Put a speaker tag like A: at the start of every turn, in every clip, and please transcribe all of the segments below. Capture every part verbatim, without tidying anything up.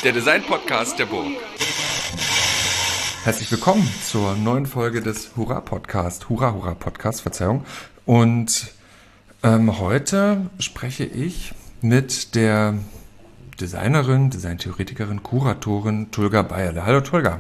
A: der Design-Podcast der Burg. Herzlich willkommen zur neuen Folge des Hurra-Podcast, Hurra-Hurra-Podcast, Verzeihung. Und ähm, heute spreche ich mit der Designerin, Designtheoretikerin, Kuratorin Tulga Beierle. Hallo Tulga.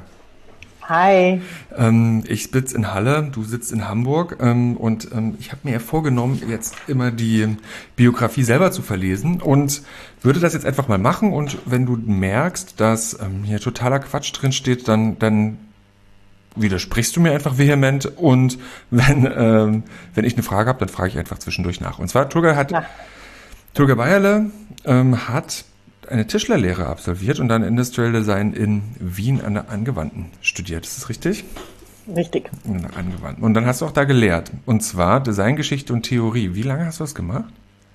B: Hi.
A: Ähm, ich sitze in Halle, du sitzt in Hamburg ähm, und ähm, ich habe mir ja vorgenommen, jetzt immer die Biografie selber zu verlesen und würde das jetzt einfach mal machen, und wenn du merkst, dass ähm, hier totaler Quatsch drin steht, dann, dann widersprichst du mir einfach vehement, und wenn, ähm, wenn ich eine Frage habe, dann frage ich einfach zwischendurch nach. Und zwar, Tulga hat, ja. Tulga Beierle ähm, hat eine Tischlerlehre absolviert und dann Industrial Design in Wien an der Angewandten studiert. Ist das richtig?
B: Richtig.
A: An der Angewandten. Und dann hast du auch da gelehrt. Und zwar Designgeschichte und Theorie. Wie lange hast du das gemacht?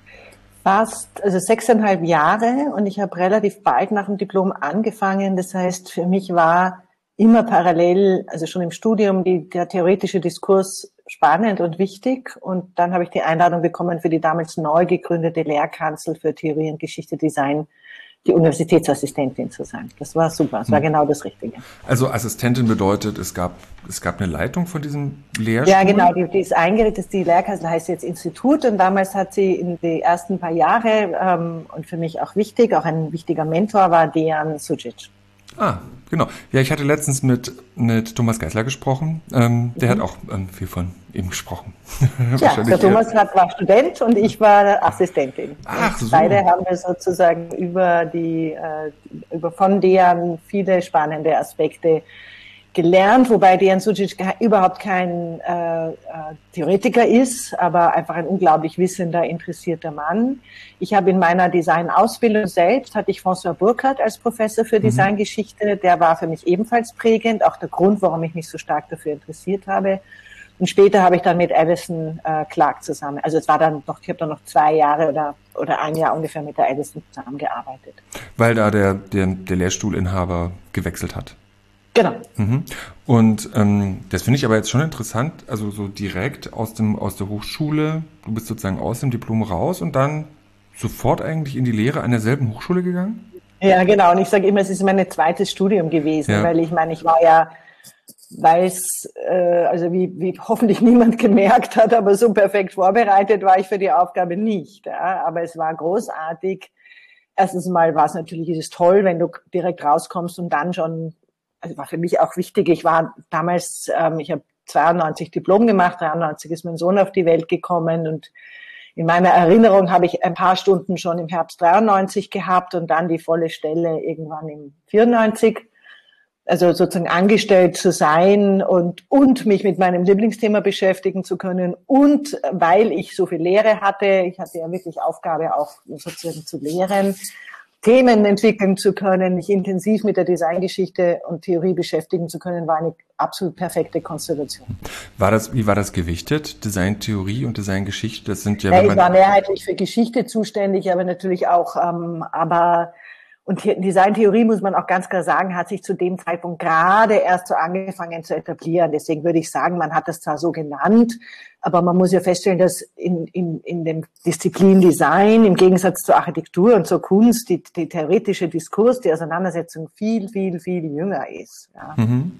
B: Fast, also sechseinhalb Jahre, und ich habe relativ bald nach dem Diplom angefangen. Das heißt, für mich war immer parallel, also schon im Studium, die, der theoretische Diskurs spannend und wichtig. Und dann habe ich die Einladung bekommen für die damals neu gegründete Lehrkanzel für Theorie und Geschichte Design, die Universitätsassistentin zu sein. Das war super, das war hm. genau das Richtige.
A: Also Assistentin bedeutet, es gab es gab eine Leitung von diesem Lehrstuhl?
B: Ja, genau, die, die ist eingerichtet, die Lehrkanzel heißt jetzt Institut, und damals hat sie in die ersten paar Jahre, ähm, und für mich auch wichtig, auch ein wichtiger Mentor war Dejan Sucic.
A: Ah, genau. Ja, ich hatte letztens mit, mit Thomas Geisler gesprochen. Ähm, der mhm. hat auch ähm, viel von ihm gesprochen.
B: Ja, der Thomas hat, war Student und ich war Assistentin.
A: Ach so.
B: Beide haben wir sozusagen über die, äh, über von Dejan viele spannende Aspekte gelernt, wobei Dejan Sucic überhaupt kein äh, äh, Theoretiker ist, aber einfach ein unglaublich wissender, interessierter Mann. Ich habe in meiner Designausbildung selbst, hatte ich François Burkhardt als Professor für Designgeschichte. Der war für mich ebenfalls prägend, auch der Grund, warum ich mich so stark dafür interessiert habe. Und später habe ich dann mit Alison äh, Clark zusammen, also es war dann noch, ich habe dann noch zwei Jahre oder oder ein Jahr ungefähr mit der Alison zusammengearbeitet.
A: Weil da der, der, der Lehrstuhlinhaber gewechselt hat.
B: Genau.
A: Mhm. Und ähm, das finde ich aber jetzt schon interessant, also so direkt aus dem aus der Hochschule, du bist sozusagen aus dem Diplom raus und dann sofort eigentlich in die Lehre an derselben Hochschule gegangen?
B: Ja, genau. Und ich sage immer, es ist mein zweites Studium gewesen, ja. weil ich meine, ich war ja, weil es, äh, also wie, wie hoffentlich niemand gemerkt hat, aber so perfekt vorbereitet war ich für die Aufgabe nicht. Ja. Aber es war großartig. Erstens mal war es natürlich, ist es toll, wenn du direkt rauskommst und dann schon, also war für mich auch wichtig, ich war damals, ähm, ich habe zweiundneunzig Diplom gemacht, dreiundneunzig ist mein Sohn auf die Welt gekommen, und in meiner Erinnerung habe ich ein paar Stunden schon im Herbst dreiundneunzig gehabt und dann die volle Stelle irgendwann im vierundneunzig. Also sozusagen angestellt zu sein und, und mich mit meinem Lieblingsthema beschäftigen zu können, und weil ich so viel Lehre hatte, ich hatte ja wirklich Aufgabe auch sozusagen zu lehren, Themen entwickeln zu können, mich intensiv mit der Designgeschichte und Theorie beschäftigen zu können, war eine absolut perfekte Konstellation.
A: War das, wie war das gewichtet? Designtheorie und Designgeschichte, das sind ja...
B: ja ich war mehrheitlich für Geschichte zuständig, aber natürlich auch, ähm, aber und Designtheorie, muss man auch ganz klar sagen, hat sich zu dem Zeitpunkt gerade erst so angefangen zu etablieren. Deswegen würde ich sagen, man hat das zwar so genannt, aber man muss ja feststellen, dass in, in, in dem Disziplin Design im Gegensatz zur Architektur und zur Kunst die, die theoretische Diskurs, die Auseinandersetzung viel, viel, viel jünger ist. Ja.
A: Mhm.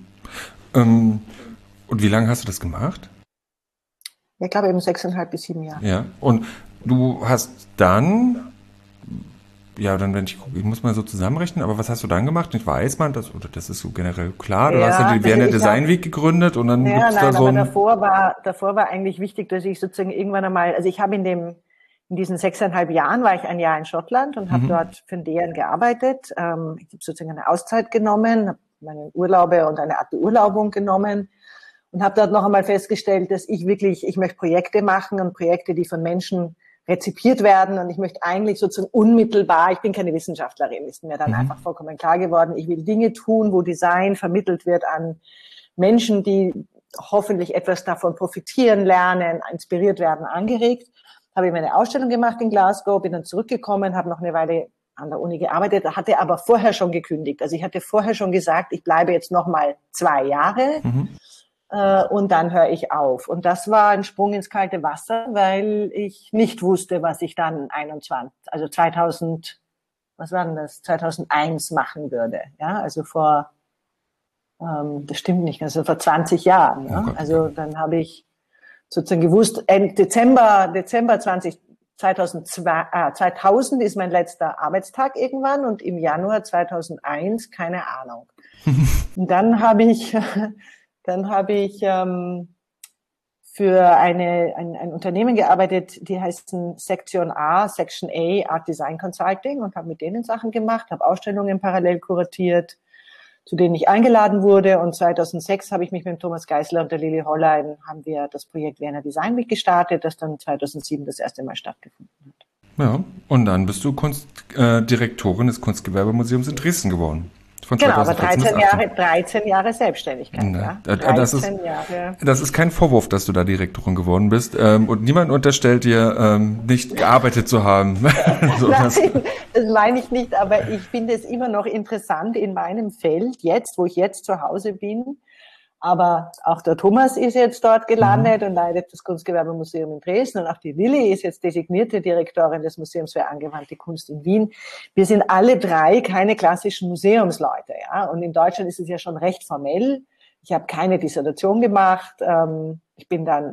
A: Ähm, und wie lange hast du das gemacht?
B: Ich glaube eben sechseinhalb bis sieben Jahre.
A: Ja. Und du hast dann... Ja, dann, wenn ich gucke, ich muss mal so zusammenrechnen, aber was hast du dann gemacht? Nicht weiß man das, oder das ist so generell klar, du
B: ja,
A: hast ja die Werner Design Week gegründet und dann
B: ja,
A: gibt's
B: nein,
A: da so
B: aber
A: ein...
B: davor war, davor war eigentlich wichtig, dass ich sozusagen irgendwann einmal, also ich habe in dem, in diesen sechseinhalb Jahren war ich ein Jahr in Schottland und habe mhm. dort für den D N gearbeitet. Ähm, ich habe sozusagen eine Auszeit genommen, habe meine Urlaube und eine Art Beurlaubung genommen und habe dort noch einmal festgestellt, dass ich wirklich, ich möchte Projekte machen und Projekte, die von Menschen rezipiert werden, und ich möchte eigentlich sozusagen unmittelbar, ich bin keine Wissenschaftlerin, ist mir dann mhm. einfach vollkommen klar geworden, ich will Dinge tun, wo Design vermittelt wird an Menschen, die hoffentlich etwas davon profitieren, lernen, inspiriert werden, angeregt. Habe ich meine Ausstellung gemacht in Glasgow, bin dann zurückgekommen, habe noch eine Weile an der Uni gearbeitet, hatte aber vorher schon gekündigt. Also ich hatte vorher schon gesagt, ich bleibe jetzt noch mal zwei Jahre. Mhm. Und dann höre ich auf. Und das war ein Sprung ins kalte Wasser, weil ich nicht wusste, was ich dann einundzwanzig, also zweitausend was war denn das, zweitausendeins machen würde. Ja, also vor, ähm, das stimmt nicht, also vor zwanzig Jahren. Ja?
A: Oh Gott,
B: also
A: okay.
B: dann habe ich sozusagen gewusst, Ende Dezember, Dezember zwanzig, zweitausendzwei, ah, zweitausend ist mein letzter Arbeitstag irgendwann und im Januar zweitausendeins, keine Ahnung. Und dann habe ich, dann habe ich ähm, für eine, ein, ein Unternehmen gearbeitet, die heißen Sektion A, Section A, Art Design Consulting und habe mit denen Sachen gemacht, habe Ausstellungen parallel kuratiert, zu denen ich eingeladen wurde. Und zweitausendsechs habe ich mich mit dem Thomas Geisler und der Lili Hollein, haben wir das Projekt Vienna Design Week gestartet, das dann zweitausendsieben das erste Mal stattgefunden hat.
A: Ja, und dann bist du Kunstdirektorin äh, des Kunstgewerbemuseums in Dresden geworden. Von
B: Genau, aber
A: zweitausendvierzehn
B: dreizehn
A: bis achtzehn.
B: Jahre, dreizehn Jahre Selbstständigkeit,
A: Na,
B: ja.
A: das ist,
B: dreizehn Jahre.
A: das ist kein Vorwurf, dass du da Direktorin geworden bist. Ähm, und niemand unterstellt dir, ähm, nicht gearbeitet zu haben. so,
B: Nein,
A: das,
B: das meine ich nicht, aber ich finde es immer noch interessant in meinem Feld, jetzt, wo ich jetzt zu Hause bin. Aber auch der Thomas ist jetzt dort gelandet mhm. und leitet das Kunstgewerbemuseum in Dresden. Und auch die Lilli ist jetzt designierte Direktorin des Museums für angewandte Kunst in Wien. Wir sind alle drei keine klassischen Museumsleute, ja. Und in Deutschland ist es ja schon recht formell. Ich habe keine Dissertation gemacht. Ich bin dann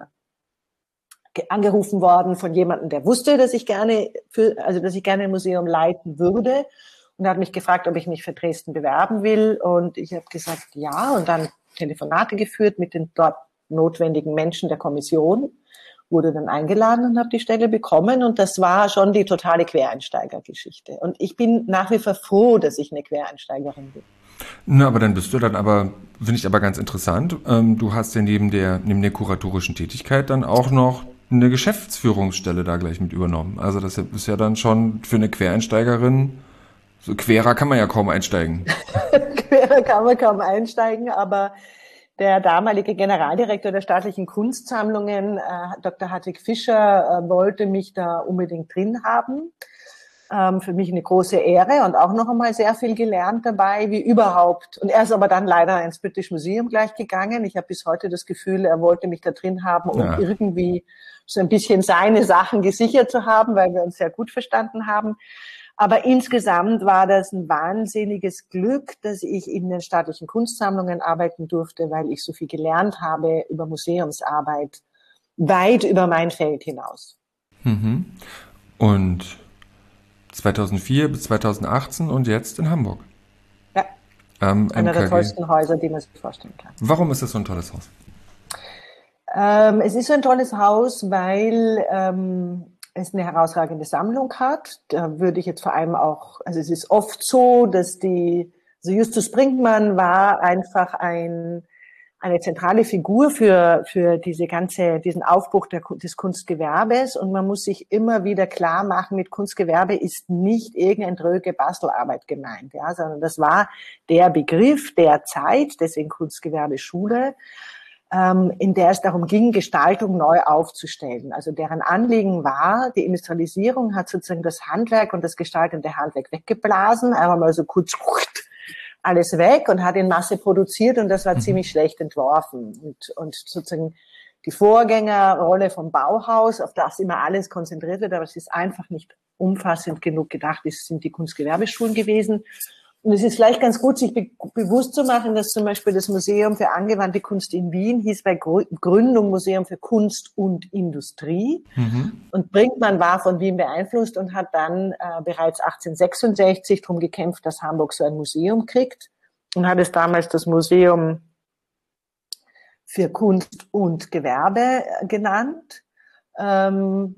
B: angerufen worden von jemandem, der wusste, dass ich gerne für, also dass ich gerne ein Museum leiten würde. Und er hat mich gefragt, ob ich mich für Dresden bewerben will. Und ich habe gesagt, ja. Und dann Telefonate geführt mit den dort notwendigen Menschen der Kommission, wurde dann eingeladen und habe die Stelle bekommen. Und das war schon die totale Quereinsteigergeschichte. Und ich bin nach wie vor froh, dass ich eine Quereinsteigerin bin.
A: Na, aber dann bist du dann aber, finde ich aber ganz interessant, ähm, du hast ja neben der, neben der kuratorischen Tätigkeit dann auch noch eine Geschäftsführungsstelle da gleich mit übernommen. Also das ist ja dann schon für eine Quereinsteigerin, so querer kann man ja kaum einsteigen.
B: Querer kann man kaum einsteigen, aber der damalige Generaldirektor der staatlichen Kunstsammlungen, äh, Doktor Hartwig Fischer, äh, wollte mich da unbedingt drin haben. Ähm, für mich eine große Ehre und auch noch einmal sehr viel gelernt dabei, wie überhaupt. Und er ist aber dann leider ins British Museum gleich gegangen. Ich habe bis heute das Gefühl, er wollte mich da drin haben, um ja. irgendwie so ein bisschen seine Sachen gesichert zu haben, weil wir uns sehr gut verstanden haben. Aber insgesamt war das ein wahnsinniges Glück, dass ich in den staatlichen Kunstsammlungen arbeiten durfte, weil ich so viel gelernt habe über Museumsarbeit, weit über mein Feld hinaus.
A: Mhm. Und zweitausendvier bis zweitausendachtzehn und jetzt in Hamburg.
B: Ja,
A: ähm,
B: einer der tollsten Häuser, die man sich vorstellen kann.
A: Warum ist das so ein tolles Haus?
B: Ähm, es ist so ein tolles Haus, weil ähm, es eine herausragende Sammlung hat. Da würde ich jetzt vor allem auch, also es ist oft so, dass die, also Justus Brinkmann war einfach ein, eine zentrale Figur für, für diese ganze, diesen Aufbruch der, des Kunstgewerbes. Und man muss sich immer wieder klar machen, mit Kunstgewerbe ist nicht irgendeine dröge Bastelarbeit gemeint, ja, sondern das war der Begriff der Zeit, deswegen Kunstgewerbeschule, in der es darum ging, Gestaltung neu aufzustellen. Also deren Anliegen war, die Industrialisierung hat sozusagen das Handwerk und das gestaltende Handwerk weggeblasen, einfach mal so kurz alles weg und hat in Masse produziert und das war mhm. ziemlich schlecht entworfen. Und, und sozusagen die Vorgängerrolle vom Bauhaus, auf das immer alles konzentriert wird, aber es ist einfach nicht umfassend genug gedacht, es sind die Kunstgewerbeschulen gewesen. Und es ist vielleicht ganz gut, sich be- bewusst zu machen, dass zum Beispiel das Museum für angewandte Kunst in Wien hieß bei Gründung Museum für Kunst und Industrie. Mhm. Und Brinkmann war von Wien beeinflusst und hat dann äh, bereits achtzehnhundertsechsundsechzig darum gekämpft, dass Hamburg so ein Museum kriegt und hat es damals das Museum für Kunst und Gewerbe äh, genannt. Ähm,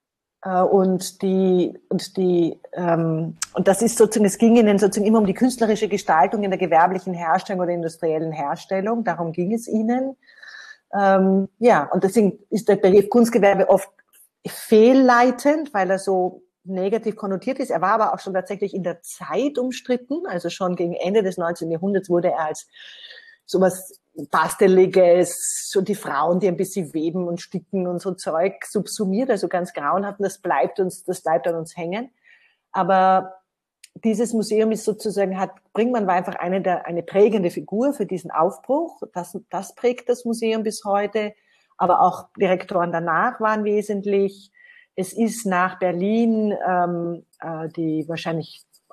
B: Und die, und die, ähm, und das ist sozusagen, es ging ihnen sozusagen immer um die künstlerische Gestaltung in der gewerblichen Herstellung oder industriellen Herstellung. Darum ging es ihnen. Ähm, ja, und deswegen ist der Begriff Kunstgewerbe oft fehlleitend, weil er so negativ konnotiert ist. Er war aber auch schon tatsächlich in der Zeit umstritten. Also schon gegen Ende des neunzehnten Jahrhunderts wurde er als sowas Pasteliges und die Frauen, die ein bisschen weben und sticken und so Zeug subsumiert, also ganz grauenhaft, und das bleibt uns, das bleibt an uns hängen. Aber dieses Museum ist sozusagen, hat, Brinkmann war einfach eine der, eine prägende Figur für diesen Aufbruch. Das, das prägt das Museum bis heute. Aber auch Direktoren danach waren wesentlich. Es ist nach Berlin, ähm, äh, die wahrscheinlich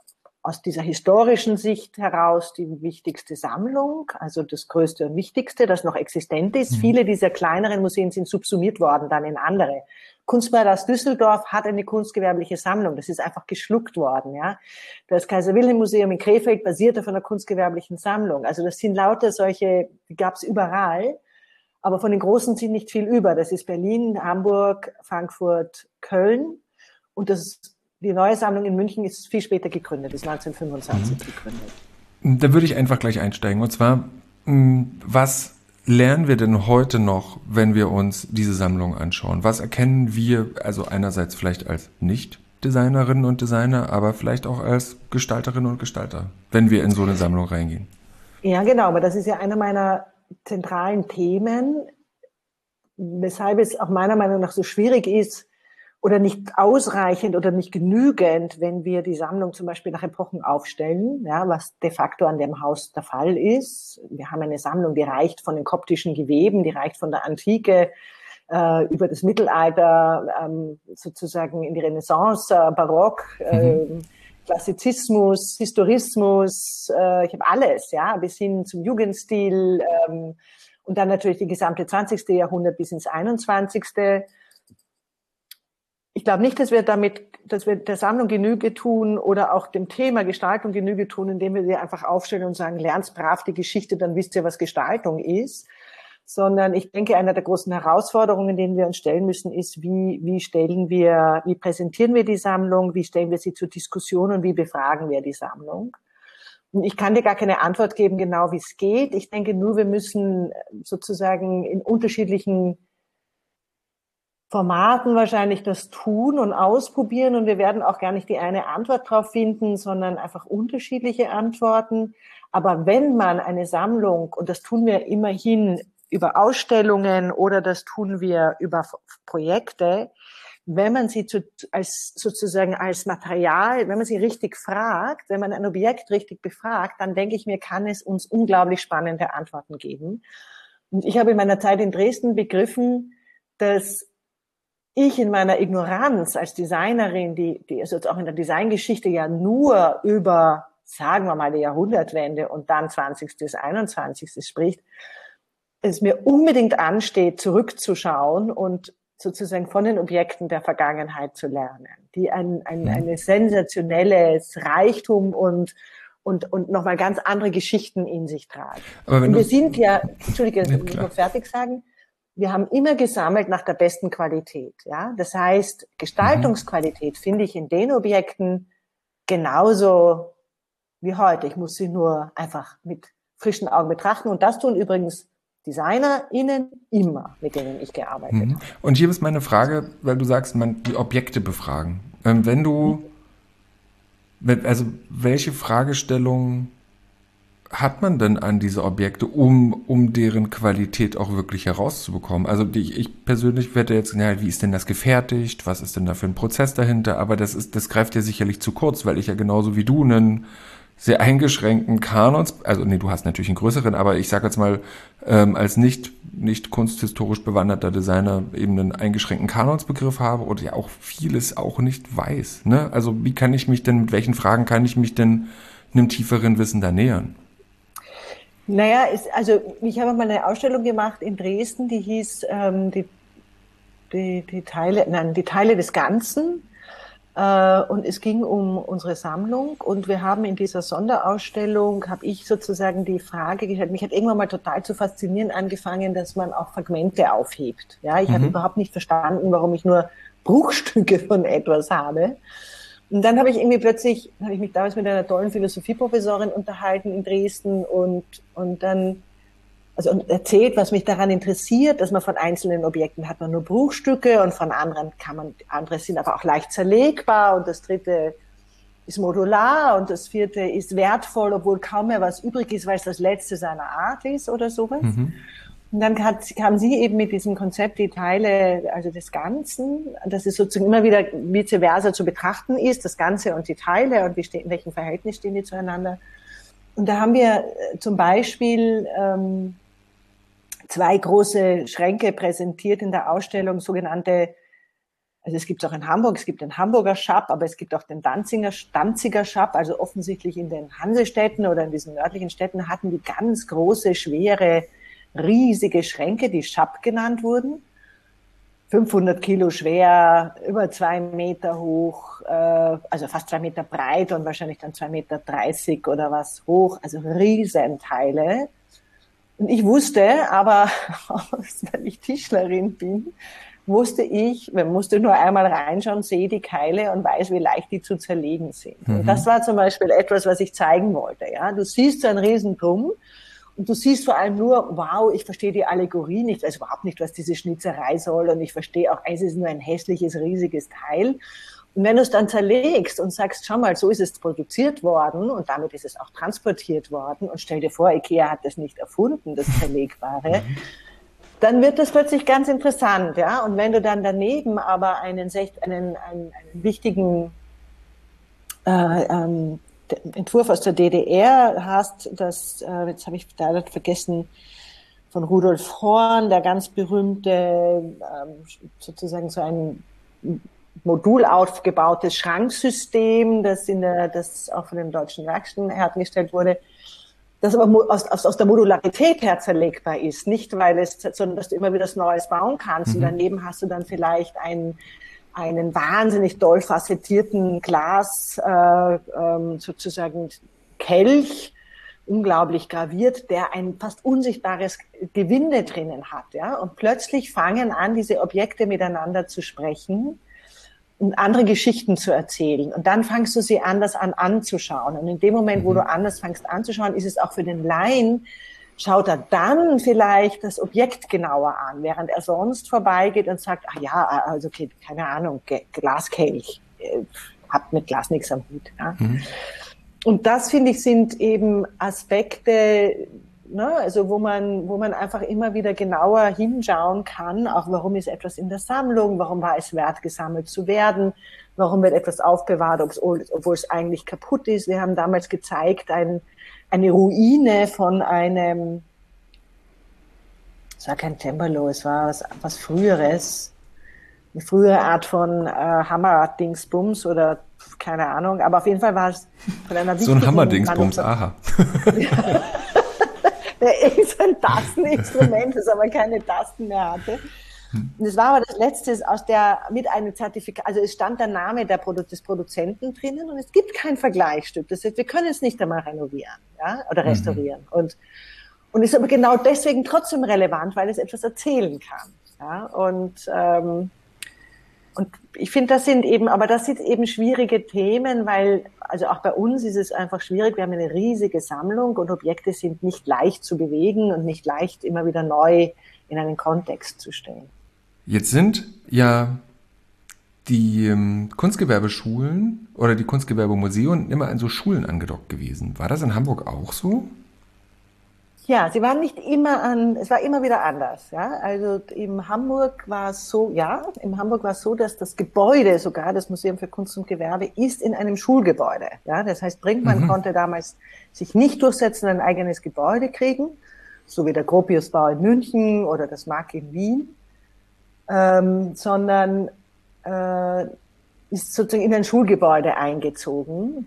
B: aus dieser historischen Sicht heraus die wichtigste Sammlung, also das größte und wichtigste, das noch existent ist. Mhm. Viele dieser kleineren Museen sind subsumiert worden dann in andere. Kunstbauhaus Düsseldorf hat eine kunstgewerbliche Sammlung. Das ist einfach geschluckt worden, ja. Das Kaiser-Wilhelm-Museum in Krefeld basiert auf einer kunstgewerblichen Sammlung. Also das sind lauter solche, die gab es überall. Aber von den Großen sind nicht viel über. Das ist Berlin, Hamburg, Frankfurt, Köln. Und das, die neue Sammlung in München ist viel später gegründet, ist neunzehnhundertfünfundzwanzig mhm. gegründet.
A: Da würde ich einfach gleich einsteigen. Und zwar, was lernen wir denn heute noch, wenn wir uns diese Sammlung anschauen? Was erkennen wir, also einerseits vielleicht als Nicht-Designerinnen und Designer, aber vielleicht auch als Gestalterinnen und Gestalter, wenn wir in so eine Sammlung reingehen?
B: Ja, genau. Aber das ist ja einer meiner zentralen Themen, weshalb es auch meiner Meinung nach so schwierig ist oder nicht ausreichend oder nicht genügend, wenn wir die Sammlung zum Beispiel nach Epochen aufstellen, ja, was de facto an dem Haus der Fall ist. Wir haben eine Sammlung, die reicht von den koptischen Geweben, die reicht von der Antike äh, über das Mittelalter, ähm, sozusagen in die Renaissance, äh, Barock, äh, mhm. Klassizismus, Historismus, äh, ich habe alles, ja, bis hin zum Jugendstil ähm, und dann natürlich die gesamte zwanzigste Jahrhundert bis ins einundzwanzigste Ich glaube nicht, dass wir damit, dass wir der Sammlung Genüge tun oder auch dem Thema Gestaltung Genüge tun, indem wir sie einfach aufstellen und sagen, lernt brav die Geschichte, dann wisst ihr, was Gestaltung ist. Sondern ich denke, einer der großen Herausforderungen, denen wir uns stellen müssen, ist, wie, wie stellen wir, wie präsentieren wir die Sammlung, wie stellen wir sie zur Diskussion und wie befragen wir die Sammlung. Und ich kann dir gar keine Antwort geben, genau wie es geht. Ich denke nur, wir müssen sozusagen in unterschiedlichen Formaten wahrscheinlich das tun und ausprobieren und wir werden auch gar nicht die eine Antwort drauf finden, sondern einfach unterschiedliche Antworten. Aber wenn man eine Sammlung, und das tun wir immerhin über Ausstellungen oder das tun wir über Projekte, wenn man sie zu, als sozusagen als Material, wenn man sie richtig fragt, wenn man ein Objekt richtig befragt, dann denke ich mir, kann es uns unglaublich spannende Antworten geben. Und ich habe in meiner Zeit in Dresden begriffen, dass ich in meiner Ignoranz als Designerin, die, die also jetzt auch in der Designgeschichte ja nur über, sagen wir mal, die Jahrhundertwende und dann zwanzigste bis einundzwanzigste spricht, es mir unbedingt ansteht, zurückzuschauen und sozusagen von den Objekten der Vergangenheit zu lernen, die ein, ein, eine sensationelles Reichtum und und und nochmal ganz andere Geschichten in sich tragen. Aber und wir sind ja, Entschuldige, ich muss noch fertig sagen, wir haben immer gesammelt nach der besten Qualität. Ja, das heißt, Gestaltungsqualität mhm. finde ich in den Objekten genauso wie heute. Ich muss sie nur einfach mit frischen Augen betrachten und das tun übrigens DesignerInnen immer, mit denen ich gearbeitet mhm. habe.
A: Und hier ist meine Frage, weil du sagst, man die Objekte befragen. Ähm, wenn du, mhm. also welche Fragestellungen hat man denn an diese Objekte, um um deren Qualität auch wirklich herauszubekommen? Also die, ich persönlich werde jetzt, ja, wie ist denn das gefertigt? Was ist denn da für ein Prozess dahinter? Aber das ist, das greift ja sicherlich zu kurz, weil ich ja genauso wie du einen sehr eingeschränkten Kanons, also nee, du hast natürlich einen größeren, aber ich sage jetzt mal, ähm, als nicht nicht kunsthistorisch bewanderter Designer eben einen eingeschränkten Kanonsbegriff habe und ja auch vieles auch nicht weiß. Ne? Also wie kann ich mich denn, mit welchen Fragen kann ich mich denn einem tieferen Wissen da nähern?
B: Naja, ist, also ich habe mal eine Ausstellung gemacht in Dresden, die hieß ähm, die, die, die Teile, nein, die Teile des Ganzen. Äh, und es ging um unsere Sammlung und wir haben in dieser Sonderausstellung, habe ich sozusagen die Frage gestellt, mich hat irgendwann mal total zu faszinieren angefangen, dass man auch Fragmente aufhebt. Ja, ich mhm. habe überhaupt nicht verstanden, warum ich nur Bruchstücke von etwas habe. Und dann habe ich irgendwie plötzlich, habe ich mich damals mit einer tollen Philosophieprofessorin unterhalten in Dresden und und dann also und erzählt, was mich daran interessiert, dass man von einzelnen Objekten hat man nur Bruchstücke und von anderen kann man, andere sind aber auch leicht zerlegbar und das dritte ist modular und das vierte ist wertvoll, obwohl kaum mehr was übrig ist, weil es das letzte seiner Art ist oder sowas. Mhm. Und dann hat, kam sie eben mit diesem Konzept, die Teile, also des Ganzen, dass es sozusagen immer wieder vice versa zu betrachten ist, das Ganze und die Teile und wie stehen, in welchem Verhältnis stehen die zueinander. Und da haben wir zum Beispiel ähm, zwei große Schränke präsentiert in der Ausstellung, sogenannte Also es gibt es auch in Hamburg, es gibt den Hamburger Schap, aber es gibt auch den Danziger, Danziger Schap. Also offensichtlich in den Hansestädten oder in diesen nördlichen Städten hatten die ganz große, schwere, riesige Schränke, die Schap genannt wurden. fünfhundert Kilo schwer, über zwei Meter hoch, äh, also fast zwei Meter breit und wahrscheinlich dann zwei Meter dreißig oder was hoch. Also Riesenteile. Und ich wusste, aber weil ich Tischlerin bin, wusste ich, man musste nur einmal reinschauen, sehe die Keile und weiß, wie leicht die zu zerlegen sind. Mhm. Und das war zum Beispiel etwas, was ich zeigen wollte. Ja, du siehst so einen Riesendrum und du siehst vor allem nur, wow, ich verstehe die Allegorie nicht, also überhaupt nicht, was diese Schnitzerei soll und ich verstehe auch, es ist nur ein hässliches, riesiges Teil. Und wenn du es dann zerlegst und sagst, schau mal, so ist es produziert worden und damit ist es auch transportiert worden und stell dir vor, IKEA hat das nicht erfunden, das Zerlegbare, mhm. dann wird das plötzlich ganz interessant, ja. Und wenn du dann daneben aber einen, einen, einen, einen wichtigen äh, ähm, Entwurf aus der D D R hast, das, äh, jetzt habe ich leider vergessen, von Rudolf Horn, der ganz berühmte, ähm, sozusagen so ein Modul aufgebautes Schranksystem, das in der, das auch von den deutschen Werkstätten hergestellt wurde, das aber aus, aus, aus der Modularität her zerlegbar ist. Nicht, weil es, sondern dass du immer wieder was Neues bauen kannst. Mhm. Und daneben hast du dann vielleicht einen, einen wahnsinnig doll facettierten Glas, äh, ähm, sozusagen Kelch, unglaublich graviert, der ein fast unsichtbares Gewinde drinnen hat, ja. Und plötzlich fangen an, diese Objekte miteinander zu sprechen und andere Geschichten zu erzählen. Und dann fangst du sie anders an anzuschauen. Und in dem Moment, wo du anders fängst anzuschauen, ist es auch für den Laien, schaut er dann vielleicht das Objekt genauer an, während er sonst vorbeigeht und sagt, ach ja, also okay, keine Ahnung, Glaskelch, hat mit Glas nichts am Hut. Ja. Mhm. Und das, finde ich, sind eben Aspekte, ne, also wo man, wo man einfach immer wieder genauer hinschauen kann, auch warum ist etwas in der Sammlung, warum war es wert, gesammelt zu werden, warum wird etwas aufbewahrt, obwohl es eigentlich kaputt ist. Wir haben damals gezeigt, ein, eine Ruine von einem, es war kein Cembalo, es war was, was Früheres, eine frühere Art von äh, Hammer-Dingsbums oder keine Ahnung, aber auf jeden Fall war es von einer wichtigen...
A: So ein Hammer-Dingsbums, aha.
B: Ja. Der ist ein Tasteninstrument, das aber keine Tasten mehr hatte. Und es war aber das Letzte aus der, mit einem Zertifikat, also es stand der Name der Produ- des Produzenten drinnen und es gibt kein Vergleichsstück. Das heißt, wir können es nicht einmal renovieren, ja, oder restaurieren. Mhm. Und, und ist aber genau deswegen trotzdem relevant, weil es etwas erzählen kann, ja, und, ähm, und ich finde, das sind eben, aber das sind eben schwierige Themen, weil, also auch bei uns ist es einfach schwierig. Wir haben eine riesige Sammlung und Objekte sind nicht leicht zu bewegen und nicht leicht immer wieder neu in einen Kontext zu stellen.
A: Jetzt sind ja die ähm, Kunstgewerbeschulen oder die Kunstgewerbemuseen immer an so Schulen angedockt gewesen. War das in Hamburg auch so?
B: Ja, sie waren nicht immer an, es war immer wieder anders, ja. Also in Hamburg war es so, ja, in Hamburg war es so, dass das Gebäude sogar, das Museum für Kunst und Gewerbe, ist in einem Schulgebäude, ja. Das heißt, Brinkmann mhm. konnte damals sich nicht durchsetzen, ein eigenes Gebäude kriegen, so wie der Gropiusbau in München oder das M A K in Wien, ähm, sondern äh, ist sozusagen in ein Schulgebäude eingezogen,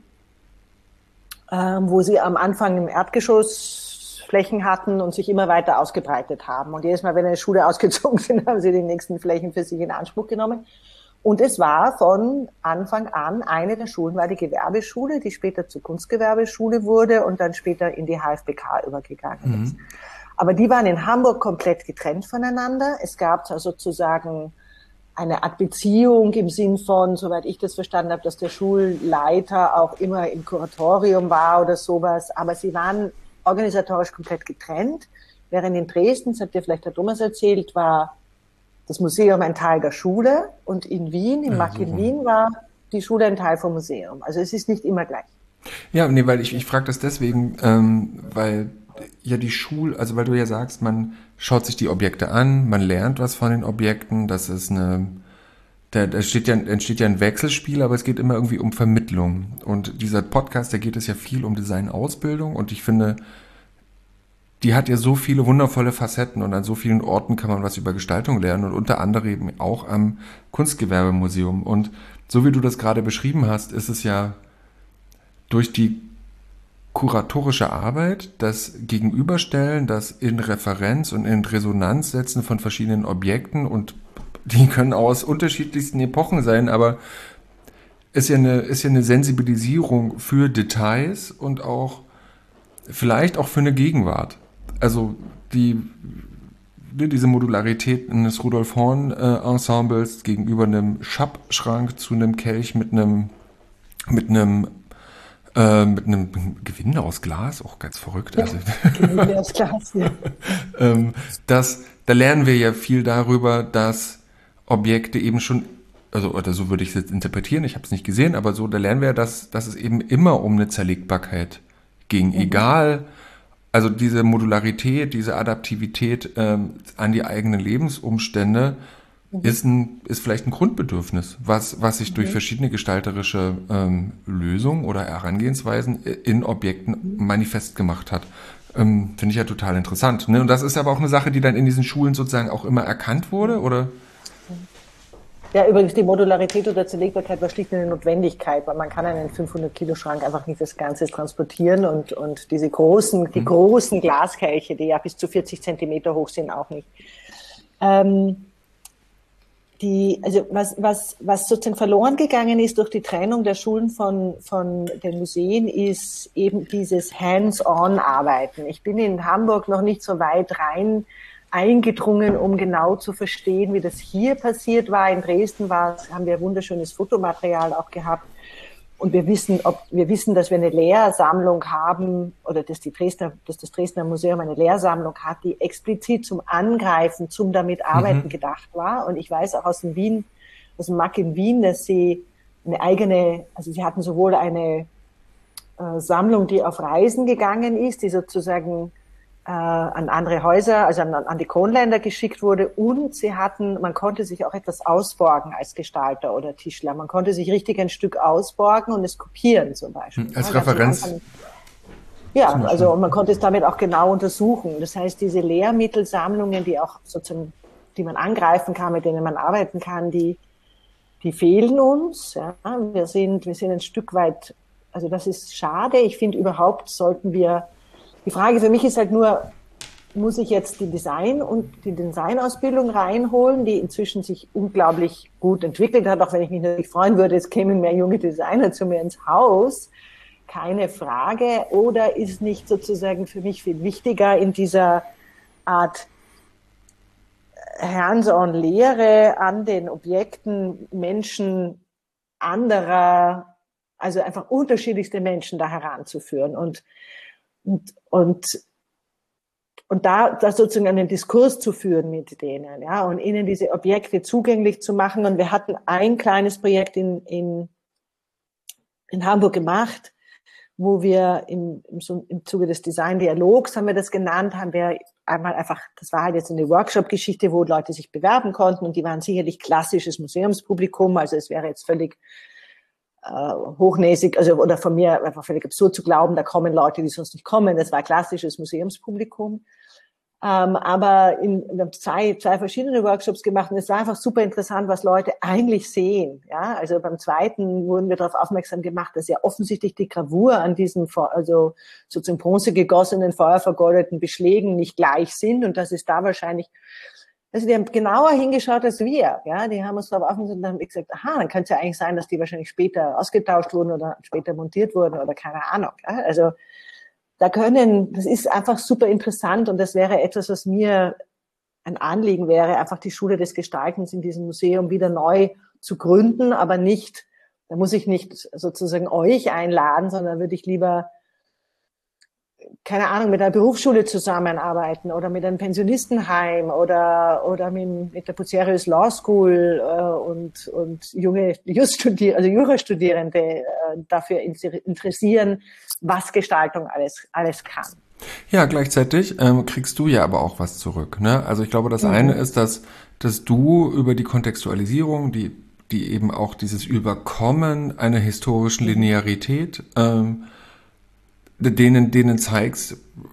B: ähm, wo sie am Anfang im Erdgeschoss Flächen hatten und sich immer weiter ausgebreitet haben. Und jedes Mal, wenn eine Schule ausgezogen sind, haben sie die nächsten Flächen für sich in Anspruch genommen. Und es war von Anfang an, eine der Schulen war die Gewerbeschule, die später zur Kunstgewerbeschule wurde und dann später in die H F B K übergegangen ist. Mhm. Aber die waren in Hamburg komplett getrennt voneinander. Es gab sozusagen eine Art Beziehung im Sinn von, soweit ich das verstanden habe, dass der Schulleiter auch immer im Kuratorium war oder sowas. Aber sie waren organisatorisch komplett getrennt, während in Dresden, das hat dir vielleicht der Thomas erzählt, war das Museum ein Teil der Schule und in Wien, im M A K in Wien, war die Schule ein Teil vom Museum. Also es ist nicht immer gleich.
A: Ja, nee, weil ich, ich frage das deswegen, ähm, weil ja die Schule, also weil du ja sagst, man schaut sich die Objekte an, man lernt was von den Objekten, das ist eine, da, da steht ja, entsteht ja ein Wechselspiel, aber es geht immer irgendwie um Vermittlung. Und dieser Podcast, da geht es ja viel um Design-Ausbildung und ich finde, die hat ja so viele wundervolle Facetten und an so vielen Orten kann man was über Gestaltung lernen und unter anderem eben auch am Kunstgewerbemuseum. Und so wie du das gerade beschrieben hast, ist es ja durch die kuratorische Arbeit, das Gegenüberstellen, das in Referenz und in Resonanz setzen von verschiedenen Objekten, und die können aus unterschiedlichsten Epochen sein, aber ist ja eine, ist ja eine Sensibilisierung für Details und auch vielleicht auch für eine Gegenwart. Also die, diese Modularität des Rudolf Horn äh, Ensembles gegenüber einem Schappschrank zu einem Kelch mit einem mit einem äh, mit einem Gewinde aus Glas, auch ganz verrückt.
B: Ja,
A: also,
B: Gewinde aus Glas, ja.
A: ähm, das, da lernen wir ja viel darüber, dass Objekte eben schon, also oder so würde ich es jetzt interpretieren, ich habe es nicht gesehen, aber so, da lernen wir, dass, dass es eben immer um eine Zerlegbarkeit ging, mhm. egal, also diese Modularität, diese Adaptivität ähm, an die eigenen Lebensumstände mhm. ist, ein, ist vielleicht ein Grundbedürfnis, was, was sich mhm. durch verschiedene gestalterische ähm, Lösungen oder Herangehensweisen in Objekten mhm. manifest gemacht hat. Ähm, finde ich ja total interessant. Ne? Und das ist aber auch eine Sache, die dann in diesen Schulen sozusagen auch immer erkannt wurde, oder?
B: Ja, übrigens, die Modularität oder Zerlegbarkeit war schlicht eine Notwendigkeit, weil man kann einen fünfhundert-Kilo-Schrank einfach nicht das Ganze transportieren und, und diese großen, die großen Glaskelche, die ja bis zu vierzig Zentimeter hoch sind, auch nicht. Ähm, die, also was, was, was sozusagen verloren gegangen ist durch die Trennung der Schulen von, von den Museen, ist eben dieses Hands-on-Arbeiten. Ich bin in Hamburg noch nicht so weit rein eingedrungen, um genau zu verstehen, wie das hier passiert war. In Dresden war, haben wir wunderschönes Fotomaterial auch gehabt. Und wir wissen, ob, wir wissen, dass wir eine Lehrsammlung haben, oder dass die Dresdner, dass das Dresdner Museum eine Lehrsammlung hat, die explizit zum Angreifen, zum damit Arbeiten mhm. gedacht war. Und ich weiß auch aus dem Wien, aus dem M A C in Wien, dass sie eine eigene, also sie hatten sowohl eine äh, Sammlung, die auf Reisen gegangen ist, die sozusagen an andere Häuser, also an, an die Kronländer geschickt wurde, und sie hatten, man konnte sich auch etwas ausborgen als Gestalter oder Tischler. Man konnte sich richtig ein Stück ausborgen und es kopieren zum Beispiel.
A: Als ja, Referenz? Anfang,
B: ja, also man konnte es damit auch genau untersuchen. Das heißt, diese Lehrmittelsammlungen, die auch sozusagen, die man angreifen kann, mit denen man arbeiten kann, die, die fehlen uns. Ja. Wir sind, wir sind ein Stück weit, also das ist schade. Ich finde, überhaupt sollten wir, die Frage für mich ist halt nur, muss ich jetzt die Design und die Designausbildung reinholen, die inzwischen sich unglaublich gut entwickelt hat, auch wenn ich mich natürlich freuen würde, es kämen mehr junge Designer zu mir ins Haus, keine Frage. Oder ist nicht sozusagen für mich viel wichtiger, in dieser Art Hands-on-Lehre an den Objekten Menschen anderer, also einfach unterschiedlichste Menschen da heranzuführen und Und, und, und da, da sozusagen einen Diskurs zu führen mit denen, ja, und ihnen diese Objekte zugänglich zu machen. Und wir hatten ein kleines Projekt in, in, in Hamburg gemacht, wo wir im, im, im Zuge des Design-Dialogs, haben wir das genannt, haben wir einmal einfach, das war halt jetzt eine Workshop-Geschichte, wo Leute sich bewerben konnten, und die waren sicherlich klassisches Museumspublikum, also es wäre jetzt völlig hochnäsig, also oder von mir einfach völlig absurd zu glauben, da kommen Leute, die sonst nicht kommen. Das war klassisches Museumspublikum. Ähm, aber in, wir haben zwei, zwei verschiedene Workshops gemacht, und es war einfach super interessant, was Leute eigentlich sehen. Ja, also beim zweiten wurden wir darauf aufmerksam gemacht, dass ja offensichtlich die Gravur an diesen, also sozusagen Bronze gegossenen, feuervergoldeten Beschlägen nicht gleich sind, und dass es da wahrscheinlich, also die haben genauer hingeschaut als wir, ja, die haben uns darauf aufmerksam und haben gesagt, aha, dann könnte es ja eigentlich sein, dass die wahrscheinlich später ausgetauscht wurden oder später montiert wurden oder keine Ahnung, ja? Also da können, das ist einfach super interessant, und das wäre etwas, was mir ein Anliegen wäre, einfach die Schule des Gestaltens in diesem Museum wieder neu zu gründen, aber nicht, da muss ich nicht sozusagen euch einladen, sondern würde ich lieber, keine Ahnung, mit einer Berufsschule zusammenarbeiten oder mit einem Pensionistenheim oder oder mit, mit der Bucerius Law School äh, und und junge Juststudier, also Jurastudierende äh, dafür interessieren, was Gestaltung alles alles kann.
A: Ja, gleichzeitig ähm, kriegst du ja aber auch was zurück, ne? Also ich glaube, das mhm. eine ist, dass dass du über die Kontextualisierung, die die eben auch dieses Überkommen einer historischen Linearität ähm, denen, denen zeigst,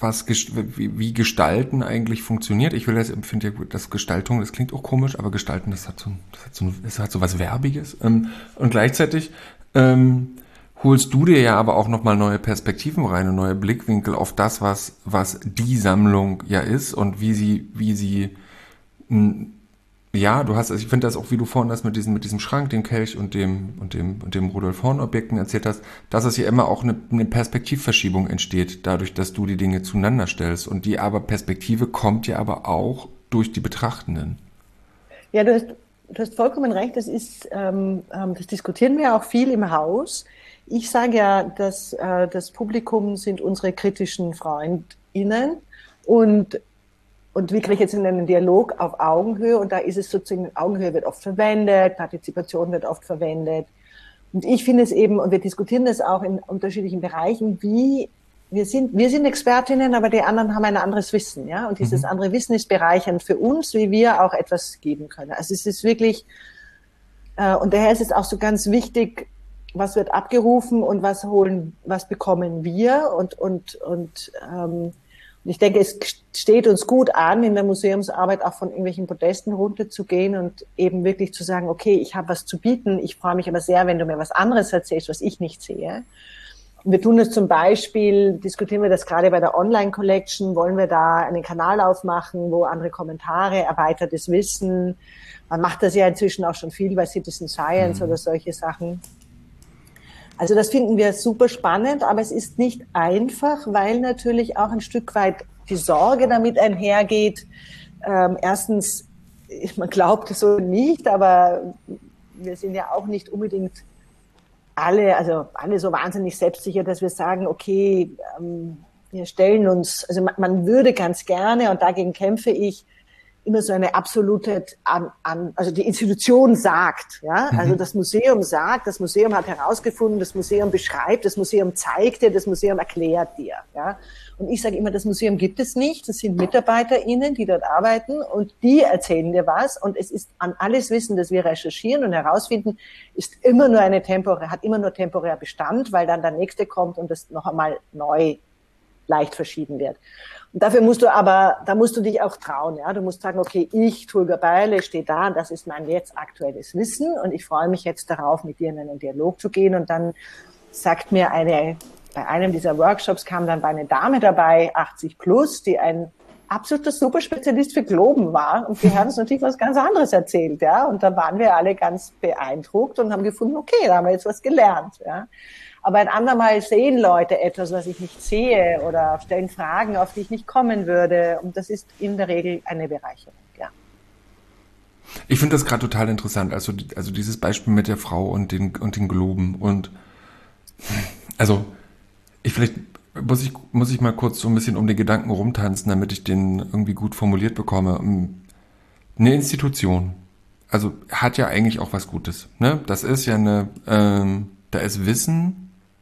A: was wie, wie Gestalten eigentlich funktioniert. Ich will das, finde ja gut, das Gestaltung, das klingt auch komisch, aber Gestalten, das hat so, das hat so, das hat so was Werbiges. Ähm, und gleichzeitig ähm, holst du dir ja aber auch nochmal neue Perspektiven rein und neue Blickwinkel auf das, was was die Sammlung ja ist und wie sie wie sie mh, ja, du hast, also ich finde das auch, wie du vorhin das mit diesem, mit diesem Schrank, dem Kelch und dem, und dem, und dem Rudolf Horn Objekten erzählt hast, dass es ja immer auch eine, eine Perspektivverschiebung entsteht, dadurch, dass du die Dinge zueinander stellst. Und die aber Perspektive kommt ja aber auch durch die Betrachtenden.
B: Ja, du hast, du hast vollkommen recht. Das ist, ähm, das diskutieren wir auch viel im Haus. Ich sage ja, dass, äh, das Publikum sind unsere kritischen FreundInnen und Und wie kriege ich jetzt in einen Dialog auf Augenhöhe? Und da ist es sozusagen, Augenhöhe wird oft verwendet, Partizipation wird oft verwendet. Und ich finde es eben, und wir diskutieren das auch in unterschiedlichen Bereichen, wie, wir sind, wir sind Expertinnen, aber die anderen haben ein anderes Wissen, ja. Und dieses mhm. andere Wissen ist bereichernd für uns, wie wir auch etwas geben können. Also es ist wirklich, äh, und daher ist es auch so ganz wichtig, was wird abgerufen und was holen, was bekommen wir und, und, und, ähm, Und ich denke, es steht uns gut an, in der Museumsarbeit auch von irgendwelchen Podesten runterzugehen und eben wirklich zu sagen, okay, ich habe was zu bieten, ich freue mich aber sehr, wenn du mir was anderes erzählst, was ich nicht sehe. Und wir tun das zum Beispiel, diskutieren wir das gerade bei der Online-Collection, wollen wir da einen Kanal aufmachen, wo andere Kommentare, erweitertes Wissen, man macht das ja inzwischen auch schon viel bei Citizen Science mhm. oder solche Sachen. Also das finden wir super spannend, aber es ist nicht einfach, weil natürlich auch ein Stück weit die Sorge damit einhergeht. Ähm, erstens, man glaubt es so nicht, aber wir sind ja auch nicht unbedingt alle, also alle so wahnsinnig selbstsicher, dass wir sagen, okay, ähm, wir stellen uns, also man, man würde ganz gerne, und dagegen kämpfe ich, immer so eine absolute, an, an, also die Institution sagt, ja, mhm. also das Museum sagt, das Museum hat herausgefunden, das Museum beschreibt, das Museum zeigt dir, das Museum erklärt dir, ja. Und ich sage immer, das Museum gibt es nicht, das sind MitarbeiterInnen, die dort arbeiten und die erzählen dir was und es ist an alles Wissen, das wir recherchieren und herausfinden, ist immer nur eine temporär, hat immer nur temporär Bestand, weil dann der nächste kommt und das noch einmal neu leicht verschieben wird. Und dafür musst du aber, da musst du dich auch trauen, ja. Du musst sagen, okay, ich, Tulga Beile, stehe da und das ist mein jetzt aktuelles Wissen und ich freue mich jetzt darauf, mit dir in einen Dialog zu gehen. Und dann sagt mir eine, bei einem dieser Workshops kam dann eine Dame dabei, achtzig plus, die ein absoluter Superspezialist für Globen war und die haben uns natürlich was ganz anderes erzählt, ja. Und da waren wir alle ganz beeindruckt und haben gefunden, okay, da haben wir jetzt was gelernt, ja. Aber ein andermal sehen Leute etwas, was ich nicht sehe oder stellen Fragen, auf die ich nicht kommen würde. Und das ist in der Regel eine Bereicherung, ja.
A: Ich finde das gerade total interessant. Also, also dieses Beispiel mit der Frau und den, und den Globen. Und also ich vielleicht muss ich, muss ich mal kurz so ein bisschen um den Gedanken rumtanzen, damit ich den irgendwie gut formuliert bekomme. Eine Institution, also hat ja eigentlich auch was Gutes. Ne? Das ist ja eine, ähm, da ist Wissen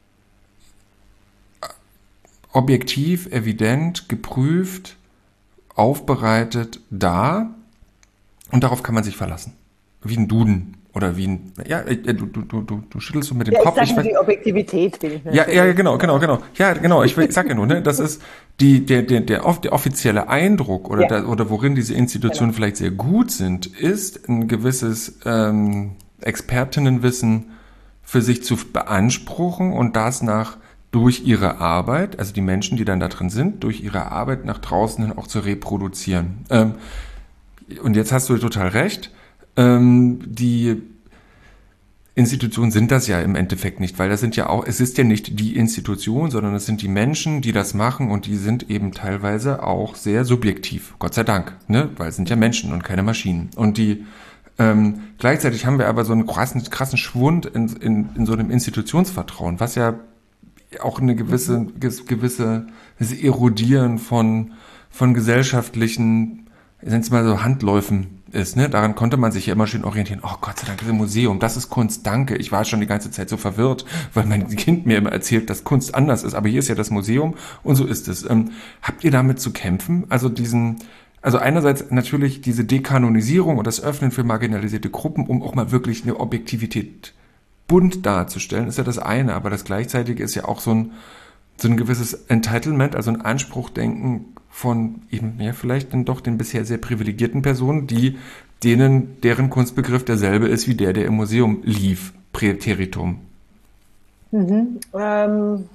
A: objektiv, evident, geprüft, aufbereitet, da und darauf kann man sich verlassen. Wie ein Duden oder wie ein, ja, du, du, du, du, du schüttelst so mit dem
B: ja,
A: Kopf.
B: Ich sage, die Objektivität bin ich
A: ja, ja, genau, genau, genau. Ja, genau, ich, ich sag ja nur, ne, das ist die, der, der, der, der offizielle Eindruck oder, ja. der, oder worin diese Institutionen genau. vielleicht sehr gut sind, ist ein gewisses ähm, Expertinnenwissen für sich zu beanspruchen und das nach durch ihre Arbeit, also die Menschen, die dann da drin sind, durch ihre Arbeit nach draußen hin auch zu reproduzieren. Ähm, und jetzt hast du total recht, ähm, die Institutionen sind das ja im Endeffekt nicht, weil das sind ja auch, es ist ja nicht die Institution, sondern es sind die Menschen, die das machen und die sind eben teilweise auch sehr subjektiv, Gott sei Dank, ne, weil es sind ja Menschen und keine Maschinen. Und die ähm, gleichzeitig haben wir aber so einen krassen, krassen Schwund in, in, in so einem Institutionsvertrauen, was ja auch eine gewisse, gewisse Erodieren von, von gesellschaftlichen, ich nenne es mal so Handläufen ist, ne? Daran konnte man sich ja immer schön orientieren. Oh Gott sei Dank, das ist ein Museum, das ist Kunst, danke. Ich war schon die ganze Zeit so verwirrt, weil mein Kind mir immer erzählt, dass Kunst anders ist, aber hier ist ja das Museum und so ist es. Ähm, habt ihr damit zu kämpfen? Also diesen, also einerseits natürlich diese Dekanonisierung und das Öffnen für marginalisierte Gruppen, um auch mal wirklich eine Objektivität bunt darzustellen, ist ja das eine, aber das Gleichzeitige ist ja auch so ein, so ein gewisses Entitlement, also ein Anspruchdenken von eben, ja, vielleicht dann doch den bisher sehr privilegierten Personen, die denen, deren Kunstbegriff derselbe ist wie der, der im Museum lief, Präteritum.
B: Mhm. Ähm,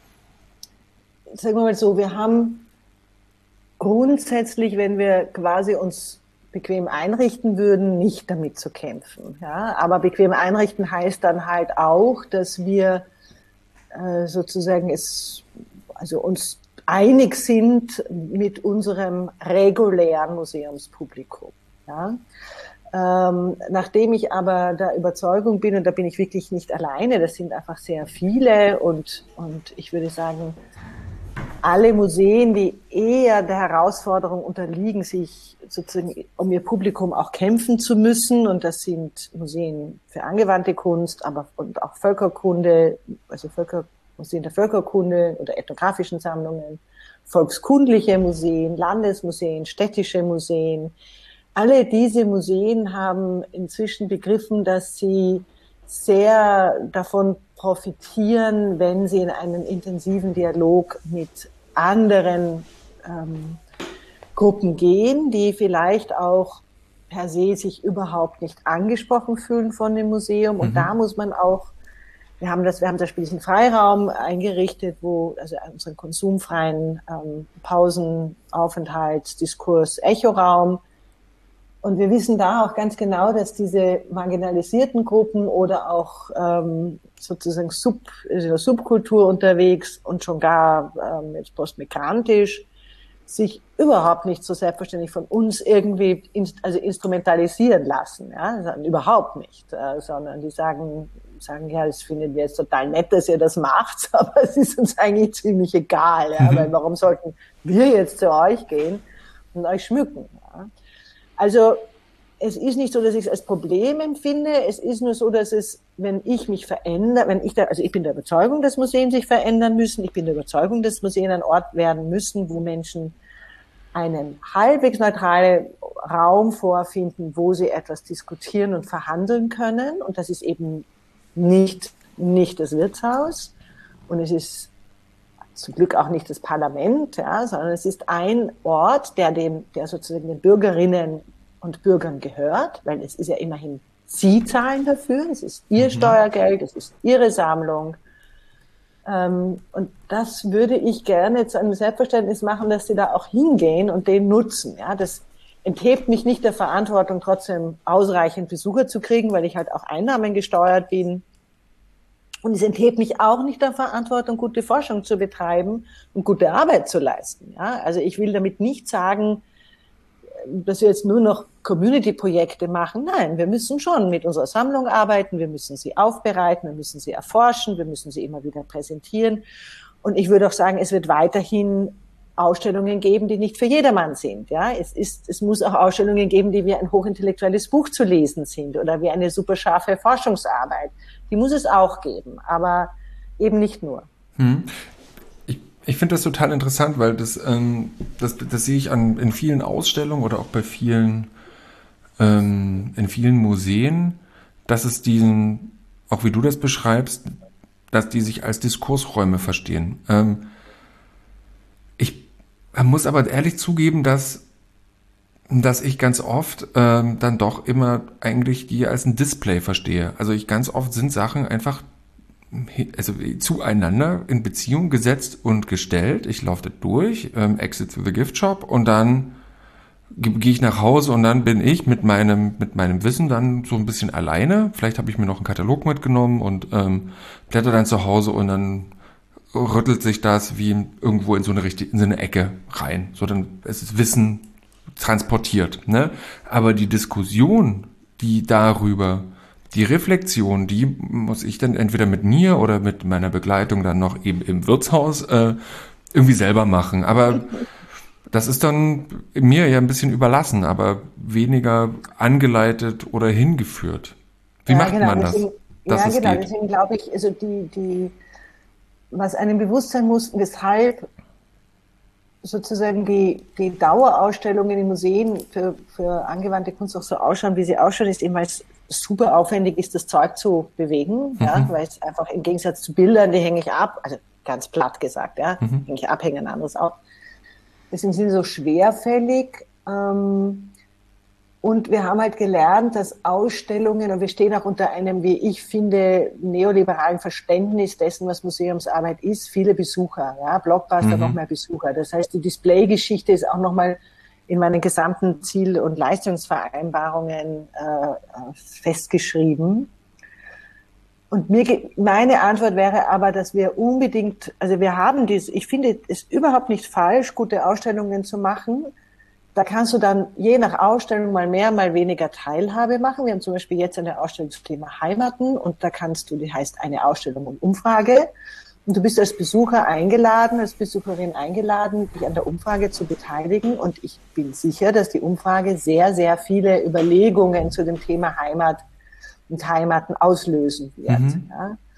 B: sagen wir mal so, wir haben grundsätzlich, wenn wir quasi uns bequem einrichten würden, nicht damit zu kämpfen. Ja? Aber bequem einrichten heißt dann halt auch, dass wir äh, sozusagen es, also uns einig sind mit unserem regulären Museumspublikum. Ja? Ähm, nachdem ich aber der Überzeugung bin, und da bin ich wirklich nicht alleine, das sind einfach sehr viele und, und ich würde sagen, alle Museen, die eher der Herausforderung unterliegen, sich sozusagen um ihr Publikum auch kämpfen zu müssen, und das sind Museen für angewandte Kunst, aber und auch Völkerkunde, also Völker, Museen der Völkerkunde oder ethnografischen Sammlungen, volkskundliche Museen, Landesmuseen, städtische Museen. Alle diese Museen haben inzwischen begriffen, dass sie sehr davon profitieren, wenn sie in einen intensiven Dialog mit anderen ähm, Gruppen gehen, die vielleicht auch per se sich überhaupt nicht angesprochen fühlen von dem Museum. Und mhm. da muss man auch, wir haben das, wir haben zum Beispiel diesen Freiraum eingerichtet, wo, also unseren konsumfreien ähm, Pausenaufenthalt, Diskurs, Echoraum. Und wir wissen da auch ganz genau, dass diese marginalisierten Gruppen oder auch ähm, sozusagen Sub, also Subkultur unterwegs und schon gar ähm, jetzt postmigrantisch sich überhaupt nicht so selbstverständlich von uns irgendwie in, also instrumentalisieren lassen, ja, sondern überhaupt nicht, äh, sondern die sagen, sagen ja, das finden wir jetzt total nett, dass ihr das macht, aber es ist uns eigentlich ziemlich egal, ja, mhm. weil warum sollten wir jetzt zu euch gehen und euch schmücken, ja? Also es ist nicht so, dass ich es als Problem empfinde. Es ist nur so, dass es, wenn ich mich verändere, wenn ich da, also ich bin der Überzeugung, dass Museen sich verändern müssen. Ich bin der Überzeugung, dass Museen ein Ort werden müssen, wo Menschen einen halbwegs neutralen Raum vorfinden, wo sie etwas diskutieren und verhandeln können. Und das ist eben nicht, nicht das Wirtshaus. Und es ist zum Glück auch nicht das Parlament, ja, sondern es ist ein Ort, der dem, der sozusagen den Bürgerinnen und Bürgern gehört, weil es ist ja immerhin, sie zahlen dafür, es ist ihr mhm. Steuergeld, es ist ihre Sammlung. Ähm, und das würde ich gerne zu einem Selbstverständnis machen, dass sie da auch hingehen und den nutzen. Ja, das enthebt mich nicht der Verantwortung, trotzdem ausreichend Besucher zu kriegen, weil ich halt auch einnahmengesteuert bin. Und es enthebt mich auch nicht der Verantwortung, gute Forschung zu betreiben und gute Arbeit zu leisten. Ja, also ich will damit nicht sagen, dass wir jetzt nur noch Community-Projekte machen. Nein, wir müssen schon mit unserer Sammlung arbeiten, wir müssen sie aufbereiten, wir müssen sie erforschen, wir müssen sie immer wieder präsentieren. Und ich würde auch sagen, es wird weiterhin Ausstellungen geben, die nicht für jedermann sind. Ja, es ist, es muss auch Ausstellungen geben, die wie ein hochintellektuelles Buch zu lesen sind oder wie eine super scharfe Forschungsarbeit. Die muss es auch geben, aber eben nicht nur.
A: Hm. Ich, ich finde das total interessant, weil das, ähm, das, das sehe ich an, in vielen Ausstellungen oder auch bei vielen, ähm, in vielen Museen, dass es diesen, auch wie du das beschreibst, dass die sich als Diskursräume verstehen. Ähm, ich muss aber ehrlich zugeben, dass dass ich ganz oft ähm, dann doch immer eigentlich die als ein Display verstehe. Also ich ganz oft sind Sachen einfach also zueinander in Beziehung gesetzt und gestellt. Ich laufe da durch, ähm, exit to the gift shop und dann gehe ich nach Hause und dann bin ich mit meinem mit meinem Wissen dann so ein bisschen alleine. Vielleicht habe ich mir noch einen Katalog mitgenommen und ähm, blätter dann zu Hause und dann rüttelt sich das wie irgendwo in so eine richtige, in so eine Ecke rein. So dann es ist Wissen transportiert, ne? Aber die Diskussion, die darüber, die Reflexion, die muss ich dann entweder mit mir oder mit meiner Begleitung dann noch eben im Wirtshaus äh, irgendwie selber machen. Aber das ist dann mir ja ein bisschen überlassen, aber weniger angeleitet oder hingeführt. Wie ja, macht
B: genau,
A: man das?
B: Deswegen,
A: dass
B: ja,
A: es
B: genau.
A: geht?
B: Deswegen glaube ich, also die, die, was einem bewusst sein muss, weshalb sozusagen die, die Dauerausstellungen in Museen für, für angewandte Kunst auch so ausschauen, wie sie ausschauen, ist eben, weil es super aufwendig ist, das Zeug zu bewegen, mhm. ja, weil es einfach im Gegensatz zu Bildern, die hänge ich ab, also ganz platt gesagt, ja,
A: Mhm.
B: eigentlich abhängen, anderes auch. Deswegen sind sie so schwerfällig. Ähm, und wir haben halt gelernt, dass Ausstellungen, und wir stehen auch unter einem, wie ich finde, neoliberalen Verständnis dessen, was Museumsarbeit ist, viele Besucher, ja, Blockbuster,
A: Mhm.
B: noch mehr Besucher. Das heißt, die Displaygeschichte ist auch nochmal in meinen gesamten Ziel- und Leistungsvereinbarungen äh, festgeschrieben. Und mir, meine Antwort wäre aber, dass wir unbedingt, also wir haben dies, ich finde es überhaupt nicht falsch, gute Ausstellungen zu machen. Da kannst du dann je nach Ausstellung mal mehr, mal weniger Teilhabe machen. Wir haben zum Beispiel jetzt eine Ausstellung zum Thema Heimaten und da kannst du, die heißt eine Ausstellung und Umfrage. Und du bist als Besucher eingeladen, als Besucherin eingeladen, dich an der Umfrage zu beteiligen. Und ich bin sicher, dass die Umfrage sehr, sehr viele Überlegungen zu dem Thema Heimat und Heimaten auslösen wird.
A: Mhm.